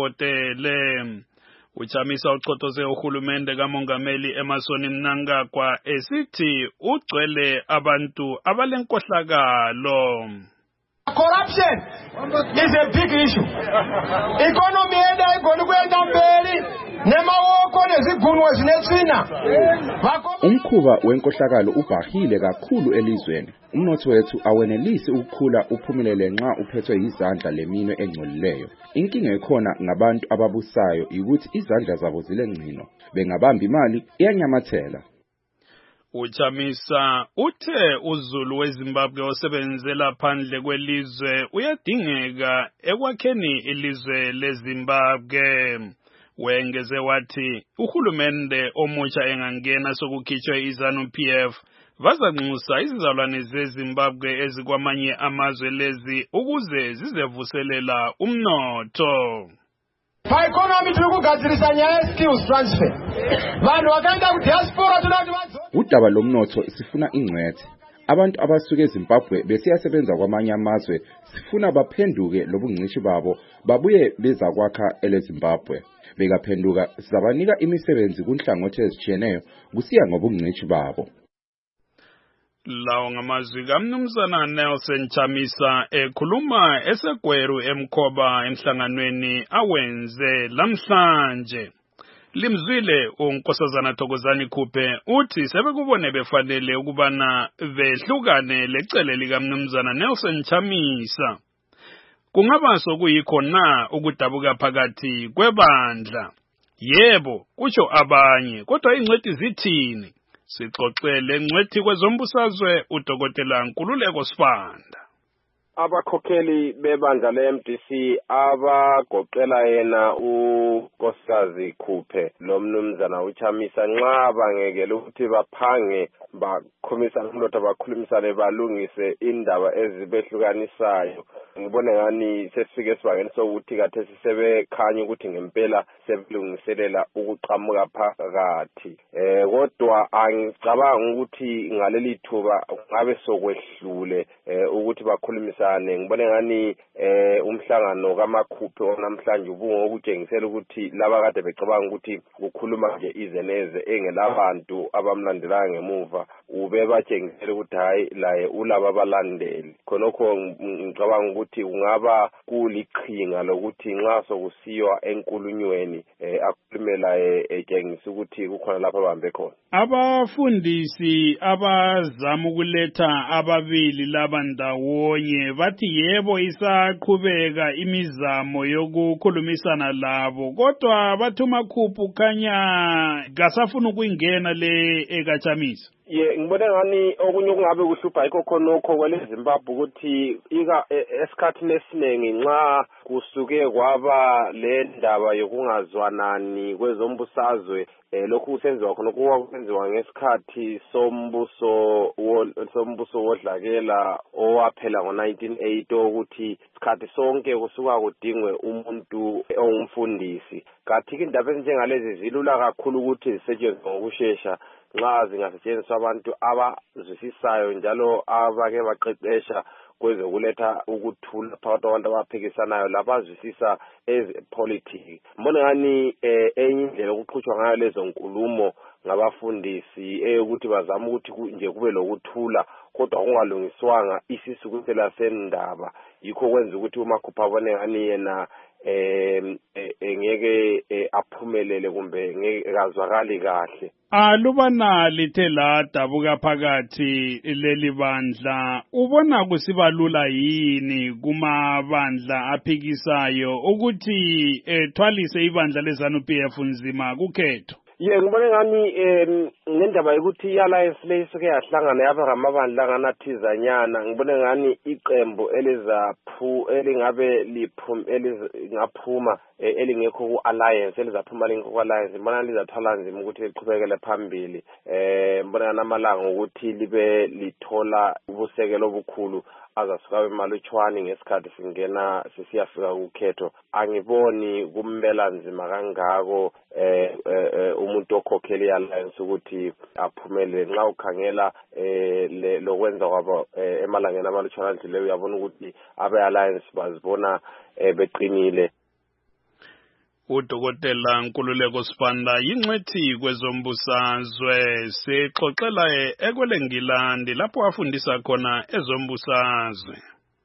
amvotele. uChamisa uqothoze uhulumende kamongameli Emmerson Mnangagwa esithi ugcwele abantu abalenkohlakalo. Corruption is a big issue. Economy enda igona kwenda mbeli nemawoko nezigunwe zinetsina. Umkhuba wenkohlakalo ubhahile kakhulu elizweni. Umnotho wethu awenelisi ukukhula uphumelele nxa uphethwe izandla leminwe engcolileyo. Inkinga ekhona ngabantu ababusayo ukuthi izandla zabo zilengcino. Bengabamba imali iyanyamathela. uChamisa uthe uZulu weZimbabwe osebenzela phandle kwelizwe uyadingeka ekwakheni ilizwe leZimbabwe. Wengeze wathi uhulumende omutsha engangena sokukhitshwe iZanu P F bazanxusa izizalwane zeZimbabwe ezikwamanye amazwe lezi ukuze zizevuselela umnotho. Pa economy tikugadzirisa nyaya skills transfer. Vanhu vakaenda ku diaspora tunati vadzo. Udaba lomnotho sifuna ingcwethe. Abantu abasuke eZimbabwe besiyasebenza kwamanye amazwe sifuna baphenduke lobungcishi babo babuye beza kwakha eleZimbabwe. Bekaphenduka sizabanika imisebenzi kunhlangothi ezitshiyeneyo kusiya ngobungcishi babo. Lawo ngamazwi kaMnumzana Nelson Chamisa ekhuluma eseGweru eMkhoba emhlanganweni awenze lamhlanje. Limzwile uNkosazana Thokozani Khuphe uthi sebekubone befanele ukubana behlukane lecele likaMnumzana Nelson Chamisa. Kungaba sokuyikho na ukudabuka phakathi kwebandla? Yebo, kusho abanye, kodwa ingcwethi zithini? Sixoxele ngcwethi kwezombusazwe uDokotela Nkululeko Sibanda. Abakhokheli bebandla le-M D C abagoqela yena uNkosikazi Khuphe lomnumzana uChamisa nxa bangekele ukuthi baphange bakhomisana umlotha bakhulumisane balungise indaba ezibehlukanisayo. Ngibone ngani sesifike esibangeni sokuthi kathesi sebekhanya ukuthi ngempela sebelungiselela ukuqhamuka phakathi. Eh kodwa angicabanga ukuthi ngaleli thuba ngabe sokwehlule ukuthi bakhulumisane. Ngibone ngani eh umhlangano kaMakhuphe onamhlanje ubungokutshengisela ukuthi laba kade becabanga ukuthi ukukhuluma nje izeneze engelabantu abamlandelayo ngemuva ube batshengisela ukuthi hayi laye ulaba abalandeli. Khonokho ngicabanga ukuthi ungaba kuliqhinga lokuthi nxa sokusiwa enkulunyweni akhulumela etshengisa ukuthi kukhona lapha abambe khona. Abafundisi abazama ukuletha ababili laba ndawonye bathi yebo isaqhubeka imizamo yokukhulumisana labo, kodwa bathi uMakhuphe khanya kasafuna ukungena le ekaChamisa. ye ngibona ngani okunye okungabe kuhlupha yikho khonokho kwele Zimbabwe ukuthi ika esikhathini esiningi nxa kusuke kwaba le ndaba yokungazwanani kwezombusazwe lokhu kusenziwa khona kwenziwa ngesikhathi sombuso sombuso wodlakela owaphela ngo nineteen eighty ukuthi isikhathi sonke kusuka kudingwe umuntu ongumfundisi kathi indaba ezinjengalezi zilula kakhulu ukuthi zisetshenziswe ngokusheshsha nxa zingasetshenziswa abantu abazwisisayo njalo abake baqeqesha kwezokuletha ukuthula phakathi kwabantu abaphikisanayo labazwisisa ezepolitiki. Mbona ngani enye indlela okuqhutshwa ngayo lezo nkulumo ngabafundisi eyokuthi bazama ukuthi nje kube lokuthula kodwa kungalungiswanga isisukuthela sendaba yikho kwenza ukuthi uMakhupha abone ngani yena eh ngeke aphumelele kumbe ngeke kazwakali kahle. Alubana lithe ladabuka phakathi leli bandla ubona kusibalula yini kumabandla aphikisayo ukuthi ethwalise ibandla leZANU-P F nzima kukhetho? Ye ngibone ngani em ngendaba yokuthi i-alliance leyisuke yahlangana yaba ngamabandla anganathizanyana ngibone ngani iqembu elizaphu elingabe liphum elingaphuma elingekho ku-alliance elizaphuma lingekho ku-alliance mbona lizathwala nzima ukuthi liqhubekele phambili eh mbona namalanga ukuthi libe lithola ubusekelo obukhulu azasuka emalutshwani ngesikhathi singena sisiyafika ukhetho angiboni kumbela nzima kangako eh umuntu okhokhela i-alliance ukuthi aphumelele nxa ukhangela eh lokwenza kwabo emalangeni amalutshwana leyo uyabona ukuthi abe-alliance bazibona beqinile. Udokotela Nkululeko Sibanda yingcwethi kwezombusazwe sixoxela ekwelengilandi lapho afundisa khona ezombusazwe.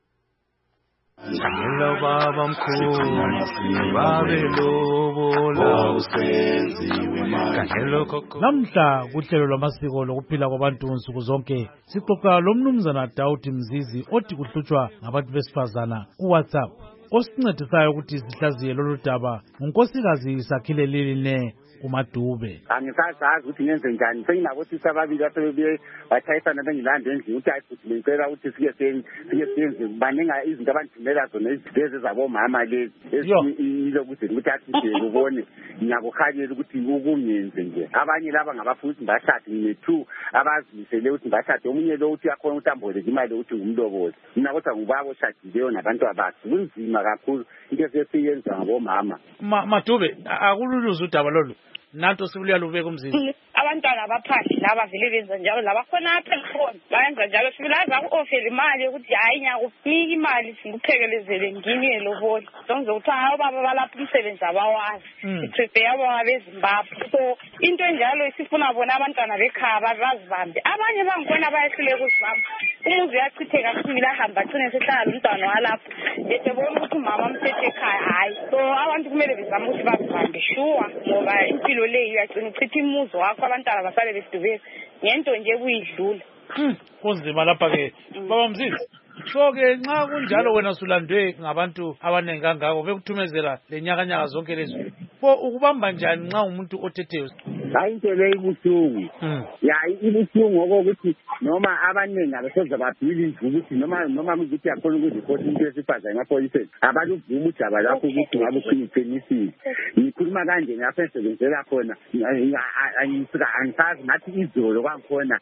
Ngelo baba mkhulu babe lobola usenziwe manje. Namhla kuhlelo lwamasiko lokuphila kwabantu nsuku zonke sixoxa lo mnumzana Dawudi Mzizi othi kuhlutshwa ngabantu besifazana ku WhatsApp. Osincedisayo ukuthi sihlaziye lolu daba unkosikazi Sakhile Liline kuMadube. Angisazazi ukuthi ngenze njani senginabotisa ababili asebebuye bathayisana bengilanda endlini ukuthi ayifuthi ngicela ukuthi sike sike senze baninga izinto abandimela zona lezi zabomama lezi ezilokuthi ukuthi athi ubone ngiyakukhalela ukuthi ukungenze nje abanye laba ngabafuthi bashadi ngine-two abazimisele ukuthi bashadi omunye lo uthi akhona ukuthi amboleke imali ukuthi ngumlobozi mina kodwa ngubaba oshadileyo nabantu abakhe kunzima kakhulu into esesiyenza ngabomama. Madube akululuza udaba lolu nanto sibuya lubeka umzini abantwana abaphathi laba vele benza njalo laba khona apha khona bayenza njalo silaza ku-offer imali ukuthi hayi nyakunika imali singuphekelezele ngini lobola sonke ukuthi ababa balapha umsebenzi abawazi iprepare aba beZimbabwe so into enjalo isifuna bona abantwana bekhaya bazibambe abanye bangkhona bayehlule kuzibamba umuzi uyachitheka kumila hamba agcine sehlala umntwana walapha bese bona ukuthi umama amthethe ekhaya hayi so abantu kumele bezame ukuthi bazibambe sure ngoba impilo leyo uyagcina uchitha imuzi wakho abantwana basale besidubeka ngento nje kuyidlula kunzima lapha ke baba Mzizi. So ke nxa kunjalo wena sulandwe ngabantu abanengi kangako bekuthumezela lenyakanyaka zonke lezi pho ukubamba njani nxa umuntu othetheyo? Hayi into leyo ibuhlungu ya ibuhlungu ngokuthi noma abanengi abasoze babhili ukuthi noma noma ukuthi yakhona ukuziphosa into esifazana emaphoyiseni abaluvuma udaba lapho ukuthi ngabe uqinisile ngikhuluma kanje ngapha esebenzela khona angisazi ngathi izolo kwangikhona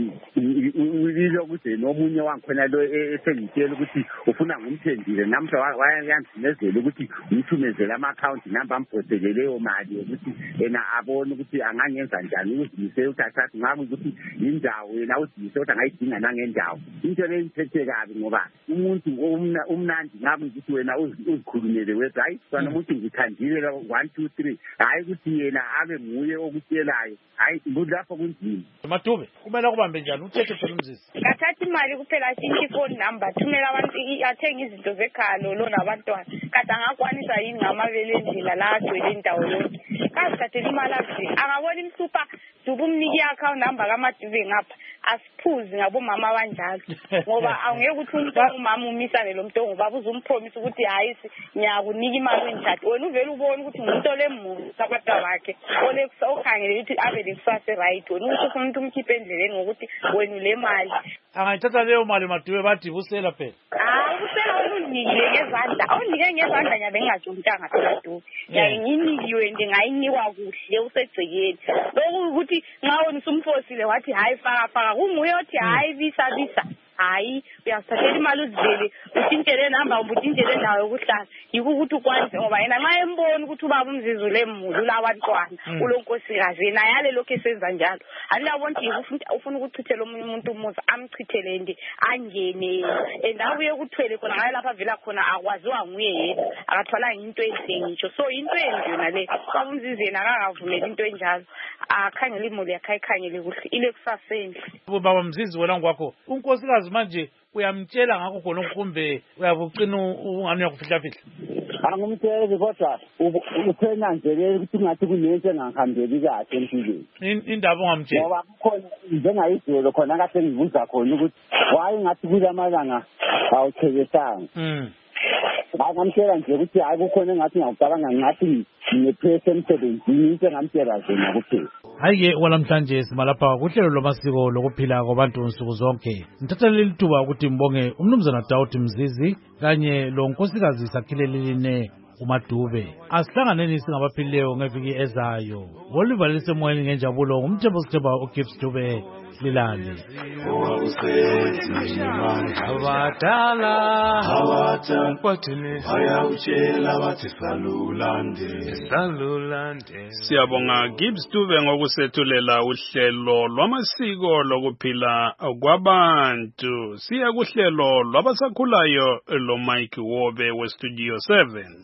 ulilo ukuthi nomunye wangikhona lo esengitshela ukuthi ufuna ngumthendile namhla wayangizimezela ukuthi ngithumezele ama-account number amphosele leyo mali ukuthi yena abone ukuthi angangenza njani uzimise ukuthi athathe ngabe ukuthi indawo yena uzimise ukuthi angayidinga nangendawo into le iphethe kabi ngoba umuntu umnandi ngabe ukuthi wena uzikhulumele wethi hayi sana umuntu ngithandile one two three hayi ukuthi yena abe nguye okutshelayo hayi lapho kunzima. Madube kumele kubambe njani uthethe phela Mzizi? Ngathatha imali kuphela shintsha ifone number thumela abantu athenga izinto zekhalo lo nabantwana kade angakwanisa yini ngamabele endlela la agcwele indawo yonke kasithathela imali azini angabona imhlupha duba umniki i-account number kaMaduve ngapha asiphuzi ngabomama abanjalo ngoba awungeke ukuthi umuntu umama umisane lo muntu ngoba uzumpromise ukuthi hayi ngiyakunika imali wenjati wena uvela ubona ukuthi umuntu olemuli sabadala bakhe ole okhangele ukuthi abe lekusasa right wena ukuthi ufuna umuntu umkhiphe endleleni ngokuthi wena ule mali angayithatha leyo mali Maduve bathi busela phela hayi busela unikile ngezandla awunike ngezandla nyabe ngingajontanga Maduve yaye nginikiwe ndingayinikwa kuhle usegcekeni lokhu ukuthi nxa wona usumfosile wathi hayi faka faka kunguye othi hayi bisa bisa hayi uyasithathela imali uzivele utshintshele namba ubutshintshele ndawo yokuhlala yiko ukuthi ukwanise ngoba yena nxa embona ukuthi ubaba umzizule emulu labantwana ulonkosikazi yena yale lokho esenza njalo andabona ukuthi ufuna ukuchithela omunye umuntu umuzi amchithele ndi angene endabuye kuthwele khona ngaye lapha vela khona akwaziwa nguye yena akathwala into enhle ngitsho so into enje yona le baba umzizi yena akangavumeli into enjalo akhangela imuli yakhe ayikhangele kuhle ile kusasendle baba mzizi wena ngokwakho unkosikazi manje uyamtshela ngakho khona kumbe uyabuqina ungani uyakufihla fihla angumtsheli kodwa uphenya nje ukuthi ngathi kunento engahambeli kahle empilweni indaba ongamtshela ngoba kukhona njengayidolo khona kade ngibuza khona ukuthi waye ngathi kula malanga awuthekesanga mm ngamtshela nje ukuthi hayi kukhona engathi ngawucabanga ngathi ngiphese emsebenzini into engamtshela zona kuphela hayi-ke kwalamhlanje simalapha kuhlelo lwamasiko lokuphila kwabantu nsuku zonke ngithatha leli thuba ukuthi mbonge umnumzana Dawudi Mzizi kanye lo nkosikazi sakhilelile uMaduve asihlanganeni singabaphilileyo ngeviki ezayo Oliver lisemoyeni ngenjabulo ngumthembo sithemba uGibbs Dube lilale abadala abathini bayawutshela bathi salulande salulande. Siyabonga Gibbs Dube ngokusethulela uhlelo lwamasiko lokuphila kwabantu. Siya kuhlelo lwabasakhulayo lo Mike Wobe we Studio seven.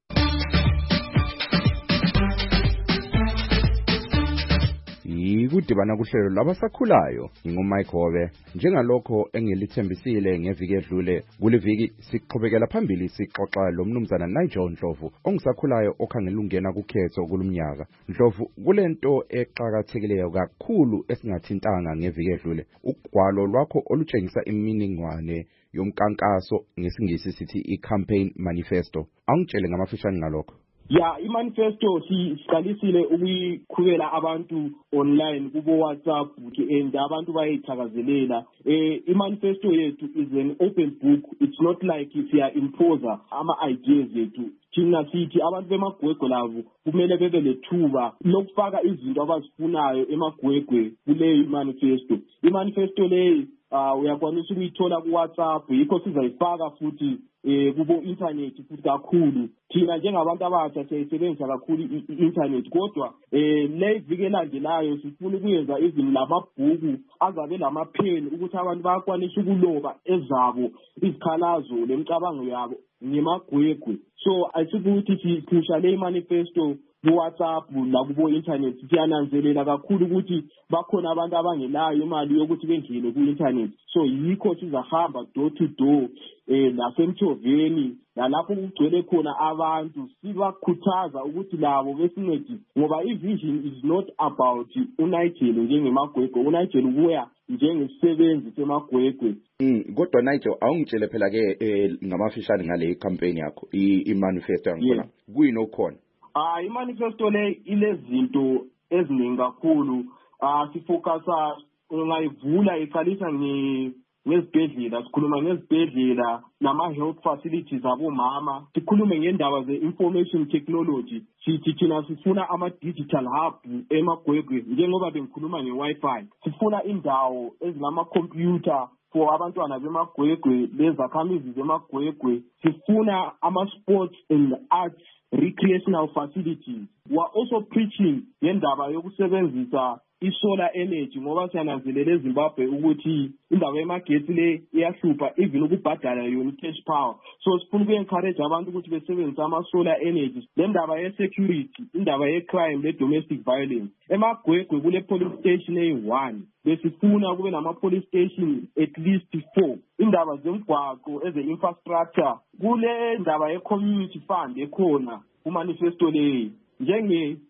Yikudibana kuhlelo labasakhulayo ngingumike Hobe njengalokho engilithembisile ngeviki edlule kuleviki siqhubekela phambili sixoxa lo mnumzana Nigel Ndlovu ongisakhulayo okhangela ungena kukhetho kulumnyaka. Ndlovu kulento eqhakathekileyo kakhulu esingathintanga ngeviki edlule ugwalo lwakho olutshengisa imininingwane yomkankaso ngesingisi sithi i-campaign manifesto angitshele ngamafishane ngalokho. Ya imanifesto siqalisile ukuyikhubela abantu online kubo WhatsApp and abantu bayithakazelela. Eh imanifesto yethu is an open book. It's not like if you are imposer ama ideas yethu. Thina sithi abantu bemagwegwe labo kumele bebe lethuba lokufaka izinto abazifunayo emagwegwe kule manifesto. Imanifesto le uh, uyakwanisa ukuyithola ku WhatsApp yikho sizayifaka futhi eh kubo internet futhi kakhulu. Thina njengabantu abasha siyayisebenzisa kakhulu i-internet kodwa eh le viki elandelayo sifuna ukuyenza even lamabhuku azabe lamapheni ukuthi abantu bayakwanisa ukuloba ezabo izikhalazo lemicabango yabo ngemagwegwe. So ayisibuthi siphusha le manifesto ku WhatsApp la kubo internet siyananzelela kakhulu ukuthi bakhona abantu abangelayo imali yokuthi bengene ku internet. So yikho sizahamba door to door eh nasemthoveni nalapho kugcwele khona abantu sibakhuthaza ukuthi labo besincedise ngoba i-vision is not about uNigel njengemagwegwe. uNigel ubuya njengesisebenzi semagwegwe. Mm kodwa Nigel awungitshele phela ke ngamafishane ngale campaign yakho i-manifesto ngikho kuyini okhona. Ah imanifesto le ilezinto eziningi kakhulu. Ah sifocusa ungayivula iqalisa nge ngezibhedlela sikhuluma ngezibhedlela nama health facilities abomama sikhulume ngendaba ze information technology sithi thina sifuna ama digital hub emagwegwe njengoba bengikhuluma nge Wi-Fi sifuna indawo ezinama computer for abantwana bemagwegwe lezakhamizi zemagwegwe sifuna ama sports and arts recreational facilities. We are also preaching ngendaba yokusebenzisa isolar energy ngoba siyananzelela eZimbabwe ukuthi indaba yemagetsi le iyahlupha even ukubhadala yona cash power. So sifuna uku-encourage abantu ukuthi besebenzise ama solar energy. Le ndaba ye security, indaba ye crime le domestic violence. Emagwegwe kule police station eyi one. Besifuna kube nama police station at least four. Indaba zemgwaqo eze infrastructure kule ndaba ye community fund ekhona ku manifesto le njenge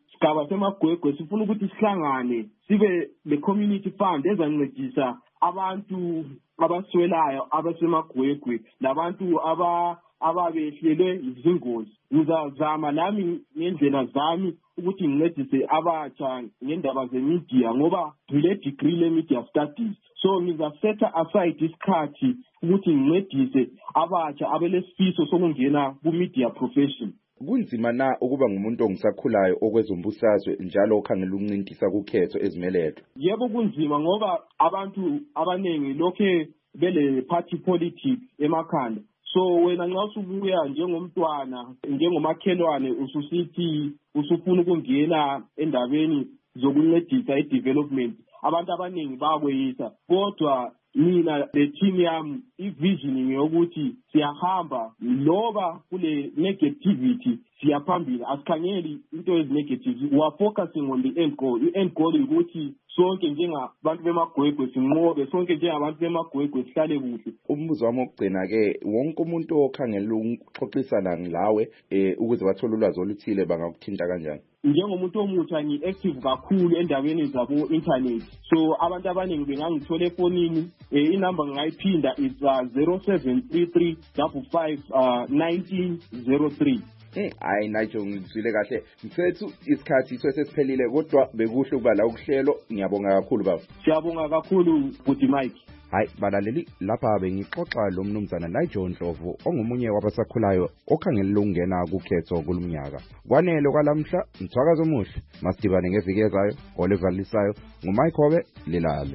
sigaba semagwegwe sifuna ukuthi sihlangane sibe le community fund ezancedisa abantu abaswelayo abasemagwegwe labantu aba ababehlelwe izingozi. Ngizazama nami ngendlela zami ukuthi ngincedise abatsha ngendaba zemedia ngoba ngile degree le media studies. So ngizasetha aside isikhathi ukuthi ngincedise abatsha abelesifiso sokungena ku media profession. Kunzima na ukuba ngumuntu ongisakhulayo okwezombusazwe njalo okhangela ukuncintisa kukhetho ezimeletho? Yebo kunzima ngoba abantu abanengi lokhe bele party politics emakhanda. So wena nxa usubuya njengomntwana njengomakhelwane ususithi usufuna ukungena endabeni zokuncedisa i-development, abantu abaningi bakweyisa. Kodwa mina le team yami i-vision ngeyokuthi siyahamba loba kule negativity siyaphambili, asikhangeli into ezinegative. We are focusing on the end goal. I-end goal ukuthi sonke njengabantu bemagwegwe sinqobe, sonke njengabantu bemagwegwe sihlale kuhle. Umbuzo wami okugcina ke, wonke umuntu okhangela ukuxoxisana ngawe eh ukuze bathole ulwazi oluthile bangakuthinta kanjani? Njengomuntu omutsha ngi-active kakhulu endabeni zabo internet, so abantu abaningi bengangithola efonini. eh inamba ngingayiphinda is uh, zero seven three three five five nine zero three. Eh hayi najo ngizwile kahle mfethu, isikhathi sesiphelile kodwa bekuhle ukuba la ukuhlelo. Ngiyabonga kakhulu baba. Siyabonga kakhulu Budi Mike. Hayi balaleli, lapha bengixoxa lo mnumzana Nigel Ndlovu ongumunye wabasakhulayo okhangelela ukungena kukhetho kulumnyaka. Kwanele kwalamhla, mthwakazo omuhle. Masidibane ngeviki ezayo. Olevalisayo nguMike Hobe Lilale.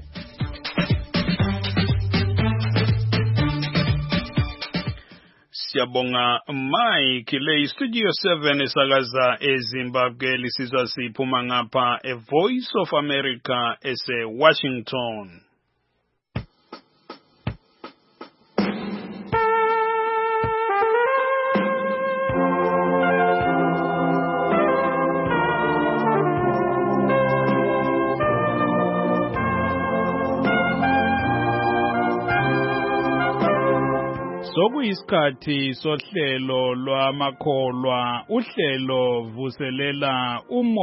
Siyabonga Mike. Le Studio seven esakaza eZimbabwe lisizwa siphuma ngapha e Voice of America ese Washington. Sokuyisikhathi sohlelo lwamakholwa, uhlelo vuselela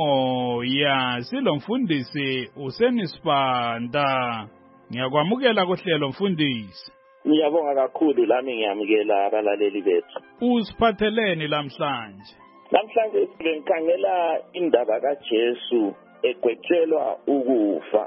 umoya. Silomfundisi uSenisibanda. Ngiyakwamukela kuhlelo mfundisi. Ngiyabonga kakhulu lami ngiyamukela abalaleli bethu. Usiphatheleni lamhlanje? Namhlanje sikhangela indaba kaJesu egwetshelwa ukufa.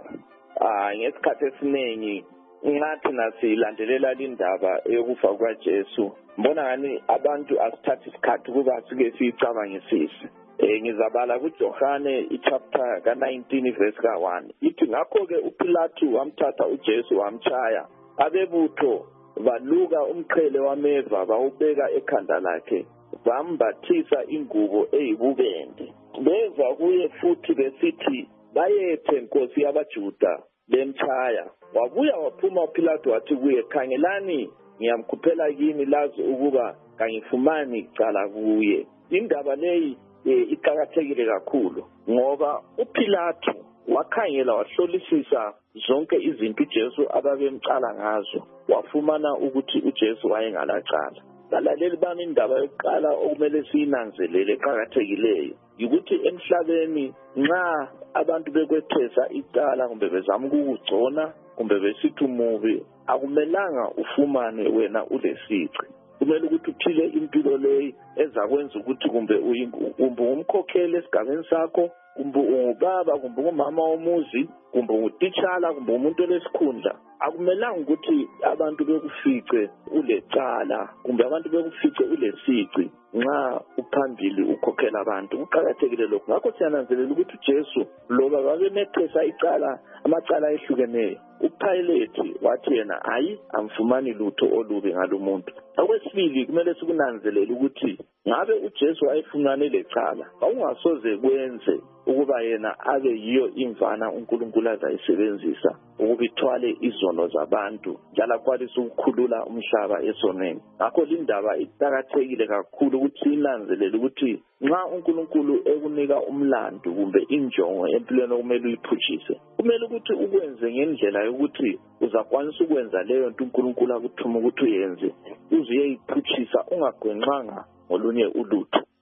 Ah ngesikhathi esiningi ngathi nasilandelela indaba yokufa kwaJesu, mbona ngani abantu asithatha isikhathi kuba sike siyicabangisise. Eh ngizabala kuJohane ichapter ka nineteen verse ka one. Ithi ngakho ke uPilato wamthatha uJesu wamchaya. Abebutho baluka umqhele wameva bawubeka ekhanda lakhe, bambathisa ingubo eyibubende. Beza kuye futhi besithi bayethe Nkosi yabaJuda bemchaya. Wabuya waphuma uPilato wathi kuye, khangelani ngiyamkhuphela kini lazi ukuba kangifumani icala kuye. Indaba leyi iqhakathekile kakhulu ngoba uPilato wakhangela wahlolisisa zonke izinto uJesu ababemcala ngazo, wafumana ukuthi uJesu wayengalacala. Balaleli bami, indaba yokuqala okumele siyinanzelele eqhakathekileyo ukuthi emhlabeni nxa abantu bekwethesa icala kumbe bezama ukugcona kumbe besithi umubi, akumelanga ufumane wena ulesici. Kumele ukuthi uphile impilo leyi ezakwenza ukuthi kumbe umkhokheli esigabeni sakho, kumbe ungubaba, kumbe umama womuzi, kumbe utitshala, kumbe umuntu olesikhundla. Akumelanga ukuthi abantu bekufice ulecala kumbe abantu bekufice ulesici nxa uphambili ukhokhela abantu. Kuqakathekile lokho. Ngakho siyananzelela ukuthi uJesu loba babemethesa icala amacala ehlukeneyo, uPilate wathi yena hayi amfumani lutho olubi ngalomuntu. Okwesibili kumele sikunanzelele ukuthi ngabe uJesu wayefumane lecala, awungasoze kwenze ukuba yena abe yiyo imvana uNkulunkulu azayisebenzisa ukubithwale izono zabantu njalo kwalisa ukukhulula umhlaba esonweni. Ngakho indaba iqhakathekile kakhulu ukuthi inanzelele ukuthi nxa uNkulunkulu ekunika umlando kumbe injongo empilweni okumele uyiphutshise, kumele ukuthi ukwenze ngendlela yokuthi uzakwanisa ukwenza leyo nto uNkulunkulu akuthuma ukuthi uyenze, uziyeyiphutshisa ungagwenxanga ngolunye ulutho.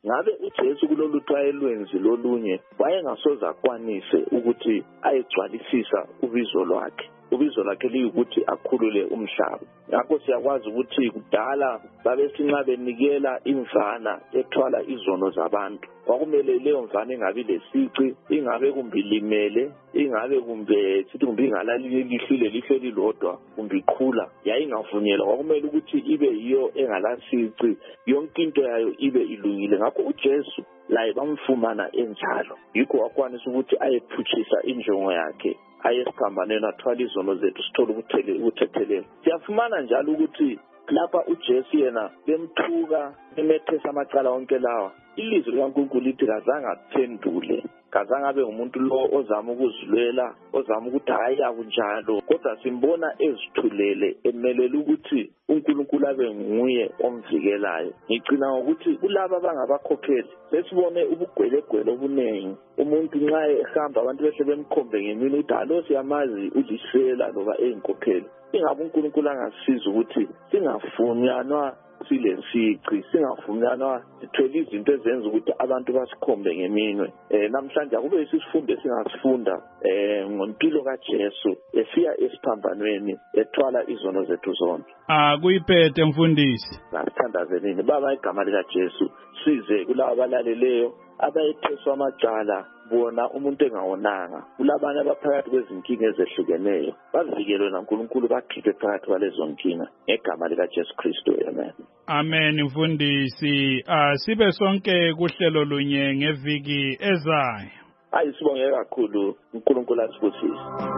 ngabe uJesu kulolu twayelwenzi lolunye wayengasoze akwanise ukuthi ayegcwalisisa ubizo lwakhe. Ubizo lakhe liyukuthi akhulule umhlaba. Ngakho siyakwazi ukuthi kudala babesinqa benikela imvana ethwala izono zabantu. Kwakumele leyo mvana ingabe lesici, ingabe kumbe limele, ingabe kumbe sithi kumbe ingalali lihlile lihle lilodwa kumbe iqhula. Yayingavunyelwa, kwakumele ukuthi ibe yiyo engalasici, yonke into yayo ibe ilungile. Ngakho uJesu laye bamfumana enjalo. Yikho wakwanisa ukuthi ayephuthisa injongo yakhe. Ayesiphambaneni athwala izono zethu sithole ukuthethelela. Siyafumana njalo ukuthi lapha uJesu yena bemthuka bemethesa amacala onke lawa. Ilizwi likaNkulunkulu lithi kazange aphendule, kazange abe umuntu lo ozama ukuzilwela, ozama ukuthi hayi akunjalo, kodwa simbona ezithulele emelele ukuthi uNkulunkulu abe nguye omvikelayo. Ngicina ngokuthi kulabo abangabakhokheli sesibone ubugwelegwele obuningi. Umuntu nxa ehamba abantu behle bemkhombe ngemini ukuthi alo siyamazi ulisela loba eyinkokheli. Ingabe uNkulunkulu angasiza ukuthi singafunyanwa silensici, singafunyanwa sithwele izinto ezenza ukuthi abantu basikhombe ngeminwe. Eh namhlanje akube isifundo singasifunda eh ngempilo kaJesu esiya esiphambanweni ethwala izono zethu zonke. Ah kuyiphethe mfundisi. Ngasithandazeleni baba igama likaJesu size kulabo abalaleleyo abayetheswa amacala bona umuntu engawonanga. Kulabanye abaphakathi kwezinkinga ezehlukeneyo bazikelwe naNkulunkulu bakhiphe phakathi kwalezo nkinga ngegama likaJesu Kristu. Amen. Amen mfundisi. Ah sibe sonke kuhlelo lunye ngeviki ezayo. Hayi sibonge kakhulu uNkulunkulu asibusise.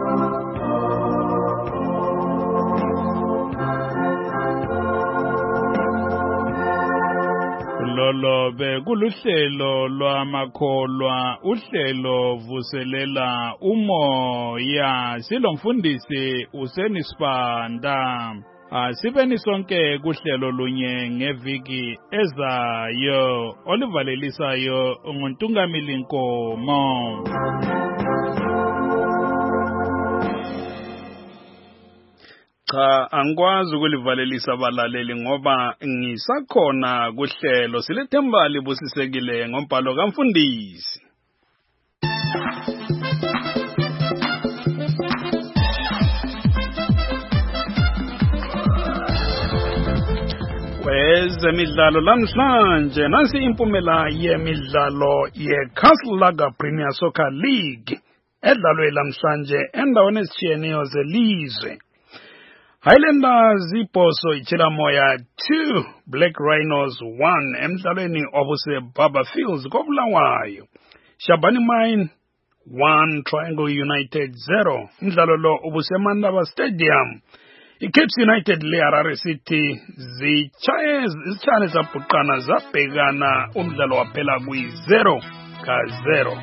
Lolo be kuluhlelo lwamakholwa, uhlelo vuselela umoya. Silomfundisi usenisibanda. Asibeni sonke kuhlelo lunye ngeviki ezayo. Olivalelisayo nguNtungamili Nkomo. Cha angikwazi ukulivalelisa abalaleli ngoba ngisakhona kuhlelo. Silethemba libusisekile ngombhalo kaMfundisi. Kwezemidlalo namhlanje nansi impumela yemidlalo yeCastle Lager Premier Soccer League edlalwe namhlanje endaweni ezitshiyeneyo zelizwe. Highlanders ibhoso iChelamoya two, Black Rhinos one emdlalweni obuse Baba Fields koBulawayo. Shabani Mine one, Triangle United zero. Umdlalo lo ubuse Mandaba Stadium. iCapes United le Harare City zichaye zichane zabhuqana zabhekana umdlalo waphela kuyi zero ka zero.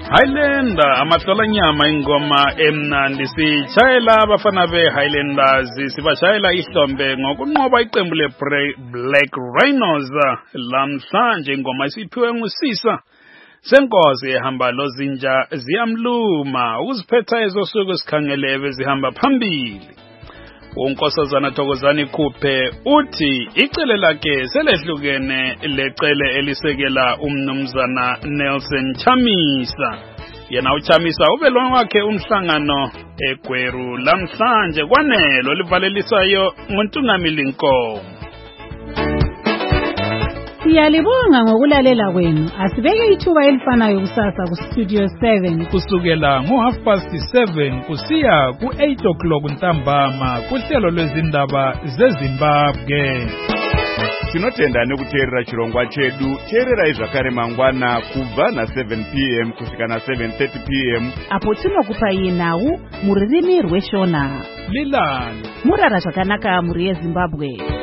Highlander amahlolanyama ingoma emnandi sitshayela abafana be-Highlanders sibashayela ihlombe ngokunqoba iqembu le-Black Rhinos lamhlanje ingoma isiphiwe ngusisa senkosi ehamba lozinja ziyamluma ukuziphetha ezosuku sikhangelebe zihamba phambili. Unkosazana Thokozani Khuphe uthi icele lakhe selehlukene lecele elisekela umnumzana Nelson Chamisa. Yena uChamisa ubelwa wakhe umhlangano eGweru lamhlanje kwanelo livalelisayo ngoNtungamili Nkomo. Siyalibonga ngokulalela kwenu. Asibeke ithuba elifanayo kusasa ku Studio seven kusukela ngo half past seven kusiya ku eight o'clock ntambama kuhlelo lwezindaba zeZimbabwe. Tinotenda nekuteerera chirongwa chedu. Teererai zvakare mangwana kubva na seven p m kusvika na seven thirty p m apo tinokupai nhau muririmi rweshona. Lilani Murara zvakanaka muri yeZimbabwe.